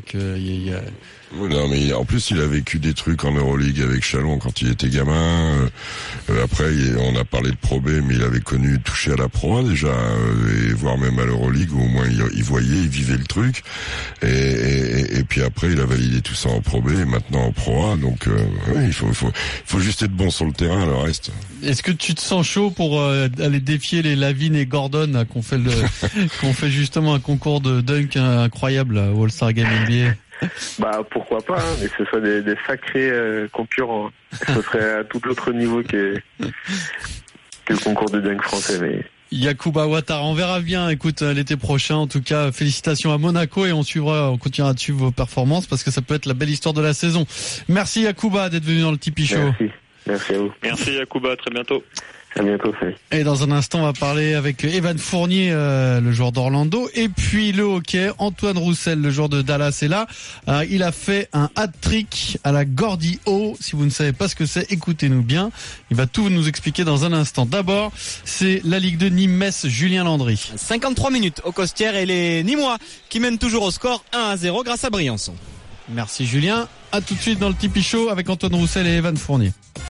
non, mais en plus il a vécu des trucs en Euroleague avec Chalon quand il était gamin. Après, on a parlé de Pro B, mais il avait touché à la Pro A déjà, et voire même à l'Euroleague, où au moins il voyait, il vivait le truc. Et puis après, il a validé tout ça en Pro B, et maintenant en Pro A. Donc oui, il faut juste être bon sur le terrain, le reste. Est-ce que tu te sens chaud pour aller défier les Lavine et Gordon là, qu'on fait justement un concours de dunk incroyable là, au All-Star Game NBA? Pourquoi pas, hein, mais ce soit des sacrés concurrents. Ce serait à tout autre niveau que le concours de dunk français, mais... Yacouba Ouattara, on verra bien, écoute, l'été prochain. En tout cas, félicitations à Monaco, et on continuera de suivre vos performances, parce que ça peut être la belle histoire de la saison. Merci Yacouba d'être venu dans le Tipeee Show. Merci à vous. Merci Yacouba, à très bientôt. À bientôt, salut. Et dans un instant, on va parler avec Evan Fournier, le joueur d'Orlando, et puis le hockey. Antoine Roussel, le joueur de Dallas, est là. Il a fait un hat-trick à la Gordie Howe. Si vous ne savez pas ce que c'est, écoutez-nous bien. Il va tout nous expliquer dans un instant. D'abord, c'est la Ligue 2 Nîmes-Metz, Julien Landry. 53 minutes au Costières, et les Nîmois qui mènent toujours au score 1-0 grâce à Briançon. Merci Julien. À tout de suite dans le Tipeee Show avec Antoine Roussel et Evan Fournier.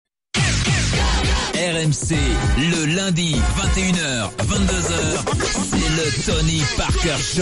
RMC, le lundi, 21h, 22h, c'est le Tony Parker Show.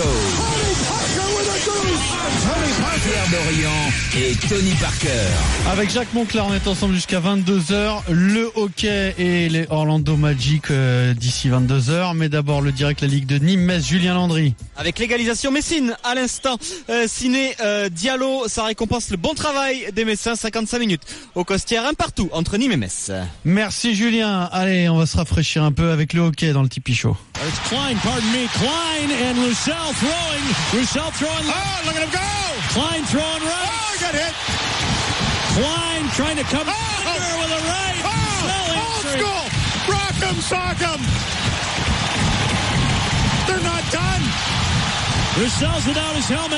Pierre Dorian et Tony Parker. Avec Jacques Monclar, on est ensemble jusqu'à 22h. Le hockey et les Orlando Magic d'ici 22h. Mais d'abord, le direct, la Ligue de Nîmes-Metz, Julien Landry. Avec l'égalisation Messine, à l'instant, Ciné Diallo, ça récompense le bon travail des Messins, 55 minutes. Au Costières, un partout entre Nîmes et Metz. Merci Julien. Allez, on va se rafraîchir un peu avec le hockey dans le Tipeee Show. It's Klein, pardon me. Klein and Roussel throwing. Roussel throwing. Oh, look at him go! Klein throwing right. Oh, he got hit. Klein trying to come under with a right. Oh, old school. Rock 'em, sock 'em. They're not done. Roussel's without his helmet.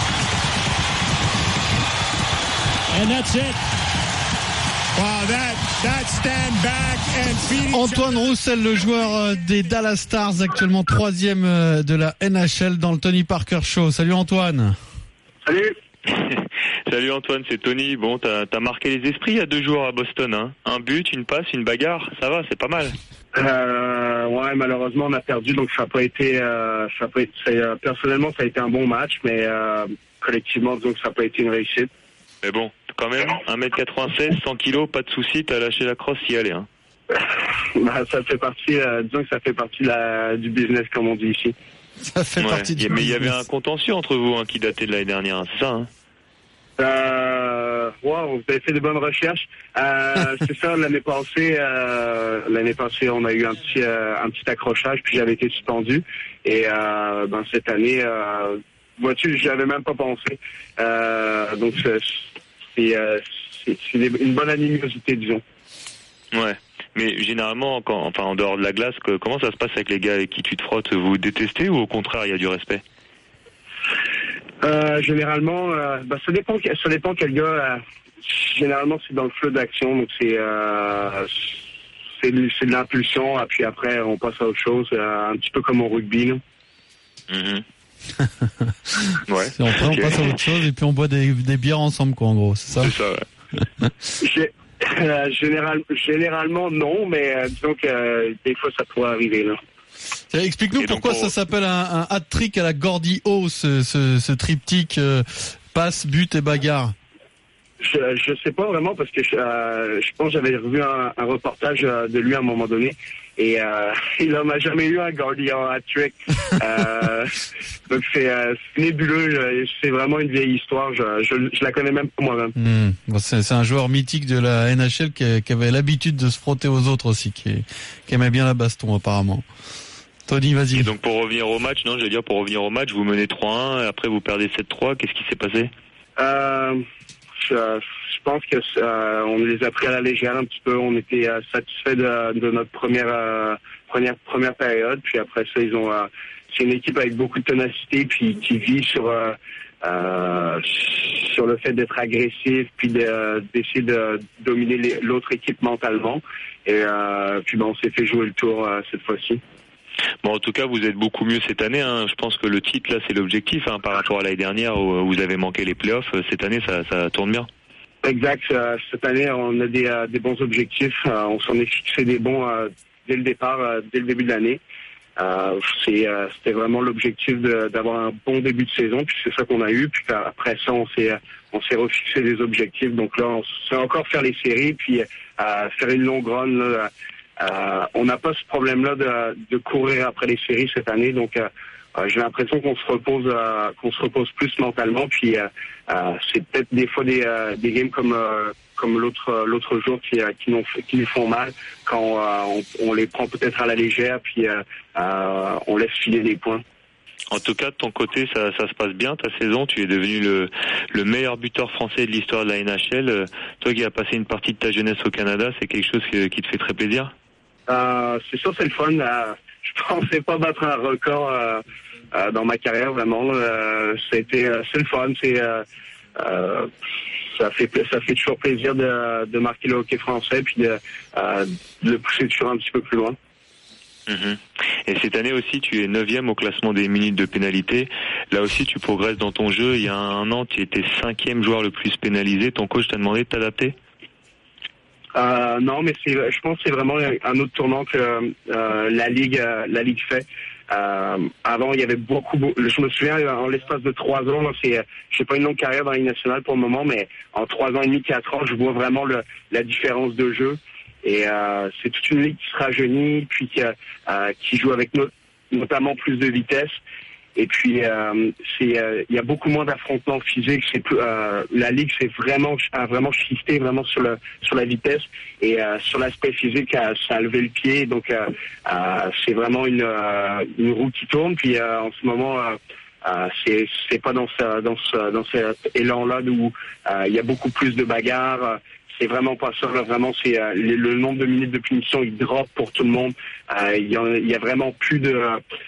And that's it. Wow, that stand back and feed. Antoine Roussel, le joueur des Dallas Stars, actuellement 3e de la NHL dans le Tony Parker Show. Salut Antoine. Salut. Salut Antoine, c'est Tony. Bon, t'as marqué les esprits il y a 2 jours à Boston, hein. Un but, une passe, une bagarre, ça va, c'est pas mal. Ouais, malheureusement on a perdu, donc ça a pas été, personnellement ça a été un bon match, mais collectivement donc ça a pas été une réussite. Mais bon, quand même, 1m96, 100 kg, pas de soucis, t'as lâché la crosse, y aller, hein. Bah, ça fait partie, disons que ça fait partie du business comme on dit ici. Ça fait partie du Mais business. il y avait un contentieux entre vous, hein, qui datait de l'année dernière, hein, c'est ça, hein? Wow, vous avez fait de bonnes recherches. C'est ça, l'année passée, on a eu un petit accrochage, puis j'avais été suspendu. Et cette année, vois-tu, j'y avais même pas pensé. Donc c'est une bonne animosité, disons. Ouais. Mais généralement, en dehors de la glace, comment ça se passe avec les gars avec qui tu te frottes? Vous vous détestez ou au contraire, il y a du respect? Généralement, ça dépend quel gars. Généralement, c'est dans le flot d'action, donc c'est de l'impulsion, puis après, on passe à autre chose, un petit peu comme au rugby, là. Ouais. Après, on passe à autre chose et puis on boit des bières ensemble, quoi, en gros, c'est ça? C'est ça, ouais. Généralement, non, mais disons que des fois, ça pourrait arriver, là. Explique-nous pourquoi ça s'appelle un hat-trick à la Gordie Howe, ce triptyque passe, but et bagarre. Je sais pas vraiment parce que je pense que j'avais revu un reportage de lui à un moment donné et il n'a jamais eu un Gordie Howe hat-trick. Donc c'est nébuleux, c'est vraiment une vieille histoire, je la connais même pas moi-même. Bon, c'est un joueur mythique de la NHL qui avait l'habitude de se frotter aux autres aussi, qui aimait bien la baston apparemment. Tony, vas-y. Et donc pour revenir au match, vous menez 3-1, après vous perdez 7-3, qu'est-ce qui s'est passé? Je pense que on les a pris à la légère un petit peu. On était satisfait de notre première période. Puis après ça, c'est une équipe avec beaucoup de ténacité, puis qui vit sur le fait d'être agressif, puis d'essayer de dominer l'autre équipe mentalement. Et puis on s'est fait jouer le tour cette fois-ci. Bon, en tout cas, vous êtes beaucoup mieux cette année, hein. Je pense que le titre, là, c'est l'objectif, hein, par rapport à l'année dernière où vous avez manqué les playoffs. Cette année, ça tourne bien. Exact. Cette année, on a des bons objectifs. On s'en est fixé des bons dès le départ, dès le début de l'année. C'était vraiment l'objectif d'avoir un bon début de saison, puis c'est ça qu'on a eu. Puis après ça, on s'est refixé des objectifs. Donc là, on sait encore faire les séries, puis faire une longue run, là. On n'a pas ce problème-là de courir après les séries cette année, donc j'ai l'impression qu'on se repose plus mentalement. Puis c'est peut-être des fois des games comme l'autre jour qui nous font mal quand on les prend peut-être à la légère, puis on laisse filer des points. En tout cas, de ton côté, ça se passe bien ta saison. Tu es devenu le meilleur buteur français de l'histoire de la NHL. Toi qui as passé une partie de ta jeunesse au Canada, c'est quelque chose qui te fait très plaisir? C'est sûr, c'est le fun. Je pensais pas battre un record dans ma carrière, vraiment. C'est le fun. Ça fait toujours plaisir de marquer le hockey français, puis de le pousser toujours un petit peu plus loin. Et cette année aussi, tu es 9e au classement des minutes de pénalité. Là aussi, tu progresses dans ton jeu. Il y a un an, tu étais 5e joueur le plus pénalisé. Ton coach t'a demandé de t'adapter? Non, mais je pense que c'est vraiment un autre tournant que la ligue fait. Avant, il y avait beaucoup. Je me souviens, en l'espace de 3 ans, là, j'ai pas une longue carrière dans la Ligue nationale pour le moment, mais en 3 ans et demi, 4 ans, je vois vraiment la différence de jeu. Et c'est toute une ligue qui se rajeunit, puis qui joue avec notamment plus de vitesse. Et puis il y a beaucoup moins d'affrontements physiques. La ligue a vraiment shifté vraiment sur la vitesse et sur l'aspect physique, ça a levé le pied. Donc c'est vraiment une roue qui tourne. Puis en ce moment c'est pas dans cet élan-là où il y a beaucoup plus de bagarres. C'est vraiment pas ça. Là, vraiment, c'est le nombre de minutes de punition, il drop pour tout le monde. Il y a vraiment plus de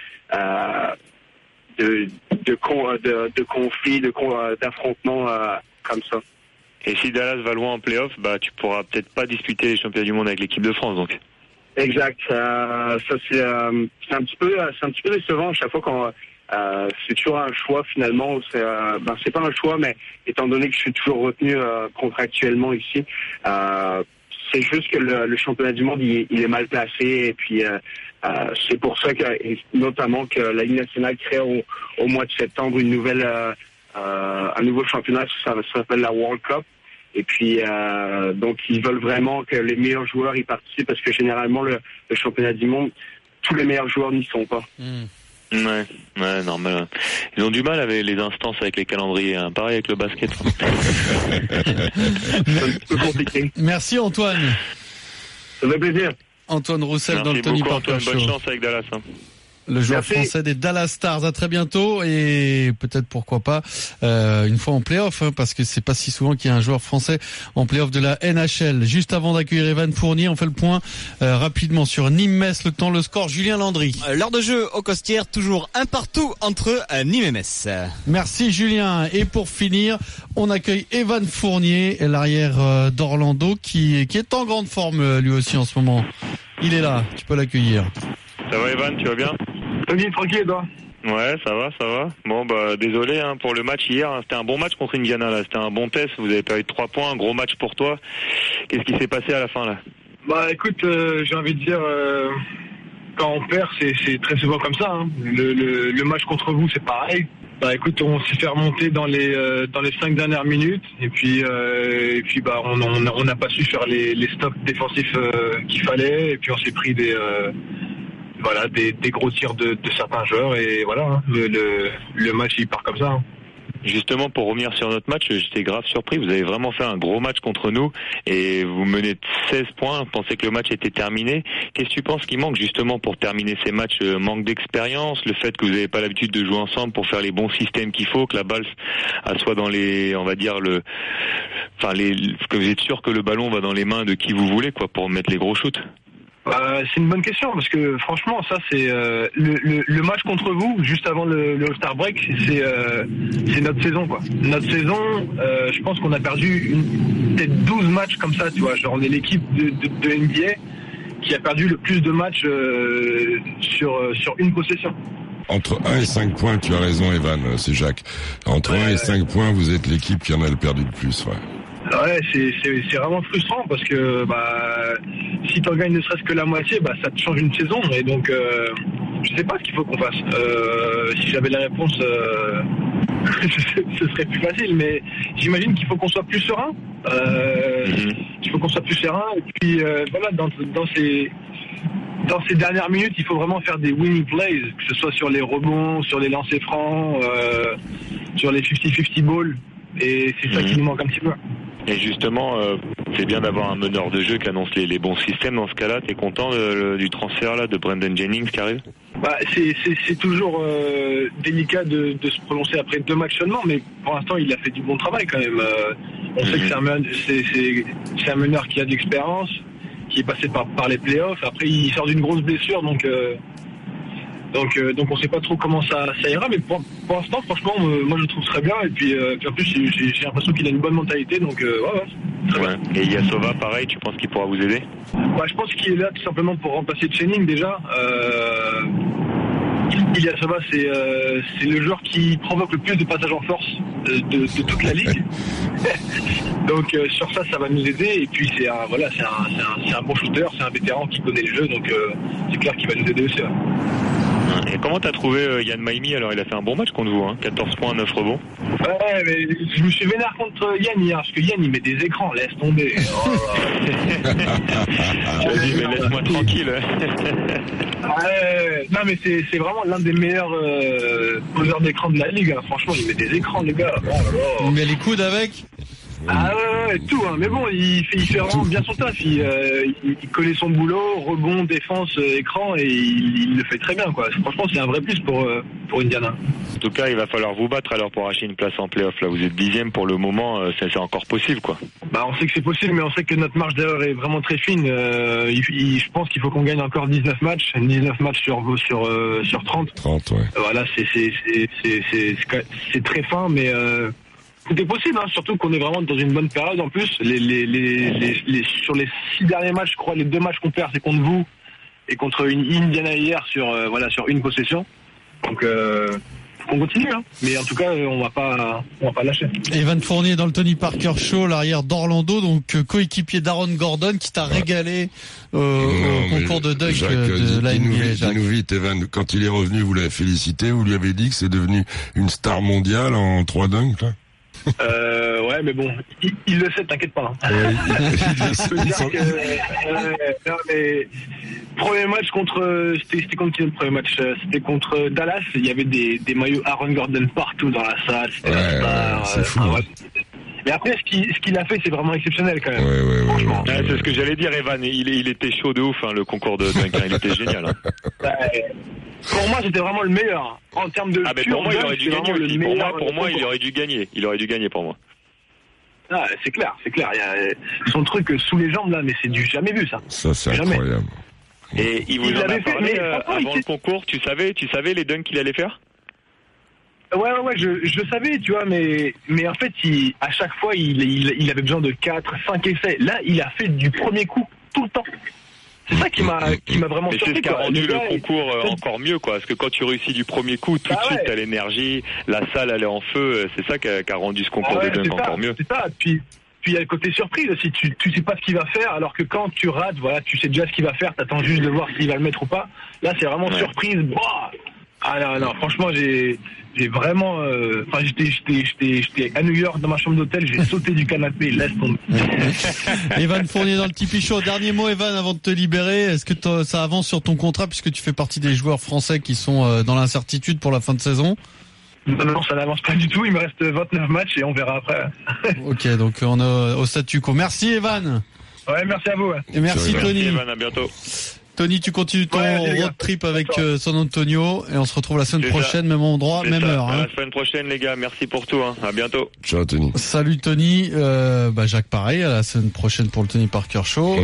conflits, d'affrontements comme ça. Et si Dallas va loin en play-off, tu pourras peut-être pas disputer les championnats du monde avec l'équipe de France, donc. Exact. Ça c'est un petit peu décevant à chaque fois quand c'est toujours un choix finalement. C'est pas un choix, mais étant donné que je suis toujours retenu contractuellement ici, C'est juste que le championnat du monde, il est mal placé. Et puis, c'est pour ça que, notamment, que la Ligue nationale crée au mois de septembre un nouveau championnat. Ça s'appelle la World Cup. Et puis, donc, ils veulent vraiment que les meilleurs joueurs y participent parce que généralement, le championnat du monde, tous les meilleurs joueurs n'y sont pas. Ouais, normal. Ils ont du mal avec les instances, avec les calendriers, hein. Pareil avec le basket. C'est compliqué. Merci Antoine. Ça fait plaisir. Antoine Roussel. Merci dans le Tony beaucoup, Parker Antoine. Show. Bonne chance avec Dallas. Hein. Le joueur Merci. français des Dallas Stars. À très bientôt et peut-être pourquoi pas une fois en play-off, hein, parce que c'est pas si souvent qu'il y a un joueur français en play-off de la NHL. Juste avant d'accueillir Evan Fournier, on fait le point rapidement sur Nîmes-Metz. Le temps, le score, Julien Landry. L'heure de jeu au Costières, toujours un partout entre Nîmes et Metz. Merci Julien. Et pour finir, on accueille Evan Fournier, l'arrière d'Orlando, qui est en grande forme lui aussi en ce moment. Il est là, tu peux l'accueillir. Ça va Evan, tu vas bien? Tony, tranquille, toi. Ouais, ça va. Bon, désolé pour le match hier. C'était un bon match contre Indiana, là. C'était un bon test. Vous avez perdu 3 points, un gros match pour toi. Qu'est-ce qui s'est passé à la fin, là? Écoute, j'ai envie de dire, quand on perd, c'est très souvent comme ça. Hein. Le match contre vous, c'est pareil. Écoute, on s'est fait remonter dans les 5 dernières minutes. Et puis on n'a pas su faire les stops défensifs qu'il fallait. Et puis on s'est pris des gros tirs de certains joueurs et voilà, hein, le match il part comme ça. Hein. Justement, pour revenir sur notre match, j'étais grave surpris. Vous avez vraiment fait un gros match contre nous et vous menez de 16 points. Vous pensez que le match était terminé. Qu'est-ce que tu penses qui manque justement pour terminer ces matchs? Manque d'expérience, le fait que vous n'avez pas l'habitude de jouer ensemble pour faire les bons systèmes qu'il faut, que la balle soit dans les, on va dire que vous êtes sûr que le ballon va dans les mains de qui vous voulez, quoi, pour mettre les gros shoots. C'est une bonne question parce que franchement ça c'est le match contre vous juste avant le All-Star Break, c'est notre saison quoi. Notre saison, je pense qu'on a perdu peut-être 12 matchs comme ça, tu vois, genre on est l'équipe de NBA qui a perdu le plus de matchs sur une possession. Entre 1 et 5 points, tu as raison Evan, c'est Jacques. Entre 1 et 5 points, vous êtes l'équipe qui en a le perdu le plus, ouais. Ouais, c'est vraiment frustrant parce que si t'en gagnes ne serait-ce que la moitié, ça te change une saison et donc je sais pas ce qu'il faut qu'on fasse. Si j'avais la réponse, ce serait plus facile, mais j'imagine qu'il faut qu'on soit plus serein. Il faut qu'on soit plus serein et puis voilà, dans ces dernières minutes, il faut vraiment faire des winning plays, que ce soit sur les rebonds, sur les lancers francs, sur les 50-50 balls. Et c'est ça qui nous manque un petit peu. Et justement, c'est bien d'avoir un meneur de jeu qui annonce les bons systèmes. Dans ce cas-là, t'es content du transfert là de Brandon Jennings qui arrive? C'est toujours délicat de se prononcer après 2 matchs seulement, mais pour l'instant, il a fait du bon travail quand même. On sait que c'est un meneur qui a de l'expérience, qui est passé par les playoffs. Après, il sort d'une grosse blessure, donc on sait pas trop comment ça ira, mais pour l'instant, franchement, moi je le trouve très bien, et puis en plus j'ai l'impression qu'il a une bonne mentalité, donc très bien. Et Ilyasova, pareil, tu penses qu'il pourra vous aider? Je pense qu'il est là tout simplement pour remplacer Channing déjà. Ilyasova, c'est le joueur qui provoque le plus de passages en force de toute la ligue. Donc sur ça va nous aider, et puis c'est un bon shooter, c'est un vétéran qui connaît le jeu, donc c'est clair qu'il va nous aider aussi. Et comment t'as trouvé Yann Maimi? Alors il a fait un bon match contre vous, hein, 14 points, 9 rebonds. Ouais, mais je me suis vénère contre Yann hier, parce que Yann il met des écrans, laisse tomber. Tu as dit mais laisse-moi tranquille. Non mais c'est vraiment l'un des meilleurs poseurs d'écran de la ligue, hein. Franchement il met des écrans les gars. Il met les coudes avec. Ah ouais, tout, hein. Mais bon, il fait vraiment bien son taf. Il connaît son boulot, rebond, défense, écran, et il le fait très bien, quoi. Franchement, c'est un vrai plus pour Indiana. En tout cas, il va falloir vous battre alors pour arracher une place en play-off. Là, vous êtes 10e pour le moment, c'est encore possible, quoi. On sait que c'est possible, mais on sait que notre marge d'erreur est vraiment très fine. Je pense qu'il faut qu'on gagne encore 19 matchs sur 30. 30, ouais. Voilà, c'est très fin, mais tout est possible, hein, surtout qu'on est vraiment dans une bonne période en plus. Sur les 6 derniers matchs, je crois, les 2 matchs qu'on perd, c'est contre vous et contre une Indiana hier sur une possession. Donc qu'on continue, hein. Mais en tout cas, on va pas lâcher. Evan Fournier dans le Tony Parker Show, l'arrière d'Orlando, donc coéquipier d'Aaron Gordon qui t'a régalé au concours de dunk de la NBA. Dis-nous vite, Evan, quand il est revenu, vous l'avez félicité, vous lui avez dit que c'est devenu une star mondiale en 3 dunks, là? Ouais, mais bon, il le sait, t'inquiète pas. Hein. Non, mais premier match c'était contre qui le premier match? C'était contre Dallas. Il y avait des maillots Aaron Gordon partout dans la salle. C'était la star. C'est fou. Ouais. Mais après, ce qu'il a fait, c'est vraiment exceptionnel quand même. Franchement. Ouais, c'est ce que j'allais dire, Evan. Il était chaud de ouf, hein, le concours de dunk. Il était génial. Hein. Pour moi, c'était vraiment le meilleur. En termes de pour moi, il aurait dû gagner aussi. Pour moi, il aurait dû gagner. Il aurait dû gagner pour moi. Ah, c'est clair. Il y a son truc sous les jambes là, mais c'est du jamais vu ça. Ça, c'est jamais. incroyable. Et il vous en a parlé avant le concours. Tu savais les dunks qu'il allait faire? Ouais, je savais, tu vois, mais en fait, à chaque fois, il avait besoin de 4, 5 essais. Là, il a fait du premier coup tout le temps. C'est ça qui m'a vraiment surpris. C'est ce qui a rendu le concours encore mieux, quoi. Parce que quand tu réussis du premier coup, tout de suite, t'as l'énergie, la salle, elle est en feu. C'est ça qui a rendu ce concours de dunk encore mieux. C'est ça. Puis il y a le côté surprise aussi. Tu sais pas ce qu'il va faire, alors que quand tu rates, voilà, tu sais déjà ce qu'il va faire. T'attends juste de voir s'il va le mettre ou pas. Là, c'est vraiment surprise. Bah non, franchement, j'ai vraiment, j'étais à New York dans ma chambre d'hôtel, j'ai sauté du canapé, laisse tomber. Evan Fournier dans le Tipeee Show. Dernier mot, Evan, avant de te libérer. Est-ce que ça avance sur ton contrat puisque tu fais partie des joueurs français qui sont dans l'incertitude pour la fin de saison? Non, ça n'avance pas du tout. Il me reste 29 matchs et on verra après. Ok, donc on est au statu quo. Merci, Evan. Ouais, merci à vous. Ouais. Et merci, Tony. Evan, à bientôt. Tony, tu continues ton road trip avec San Antonio et on se retrouve la semaine prochaine, même endroit, même heure. Hein. La semaine prochaine, les gars. Merci pour tout. Hein. À bientôt. Ciao, Tony. Salut, Tony. Jacques, pareil. À la semaine prochaine pour le Tony Parker Show.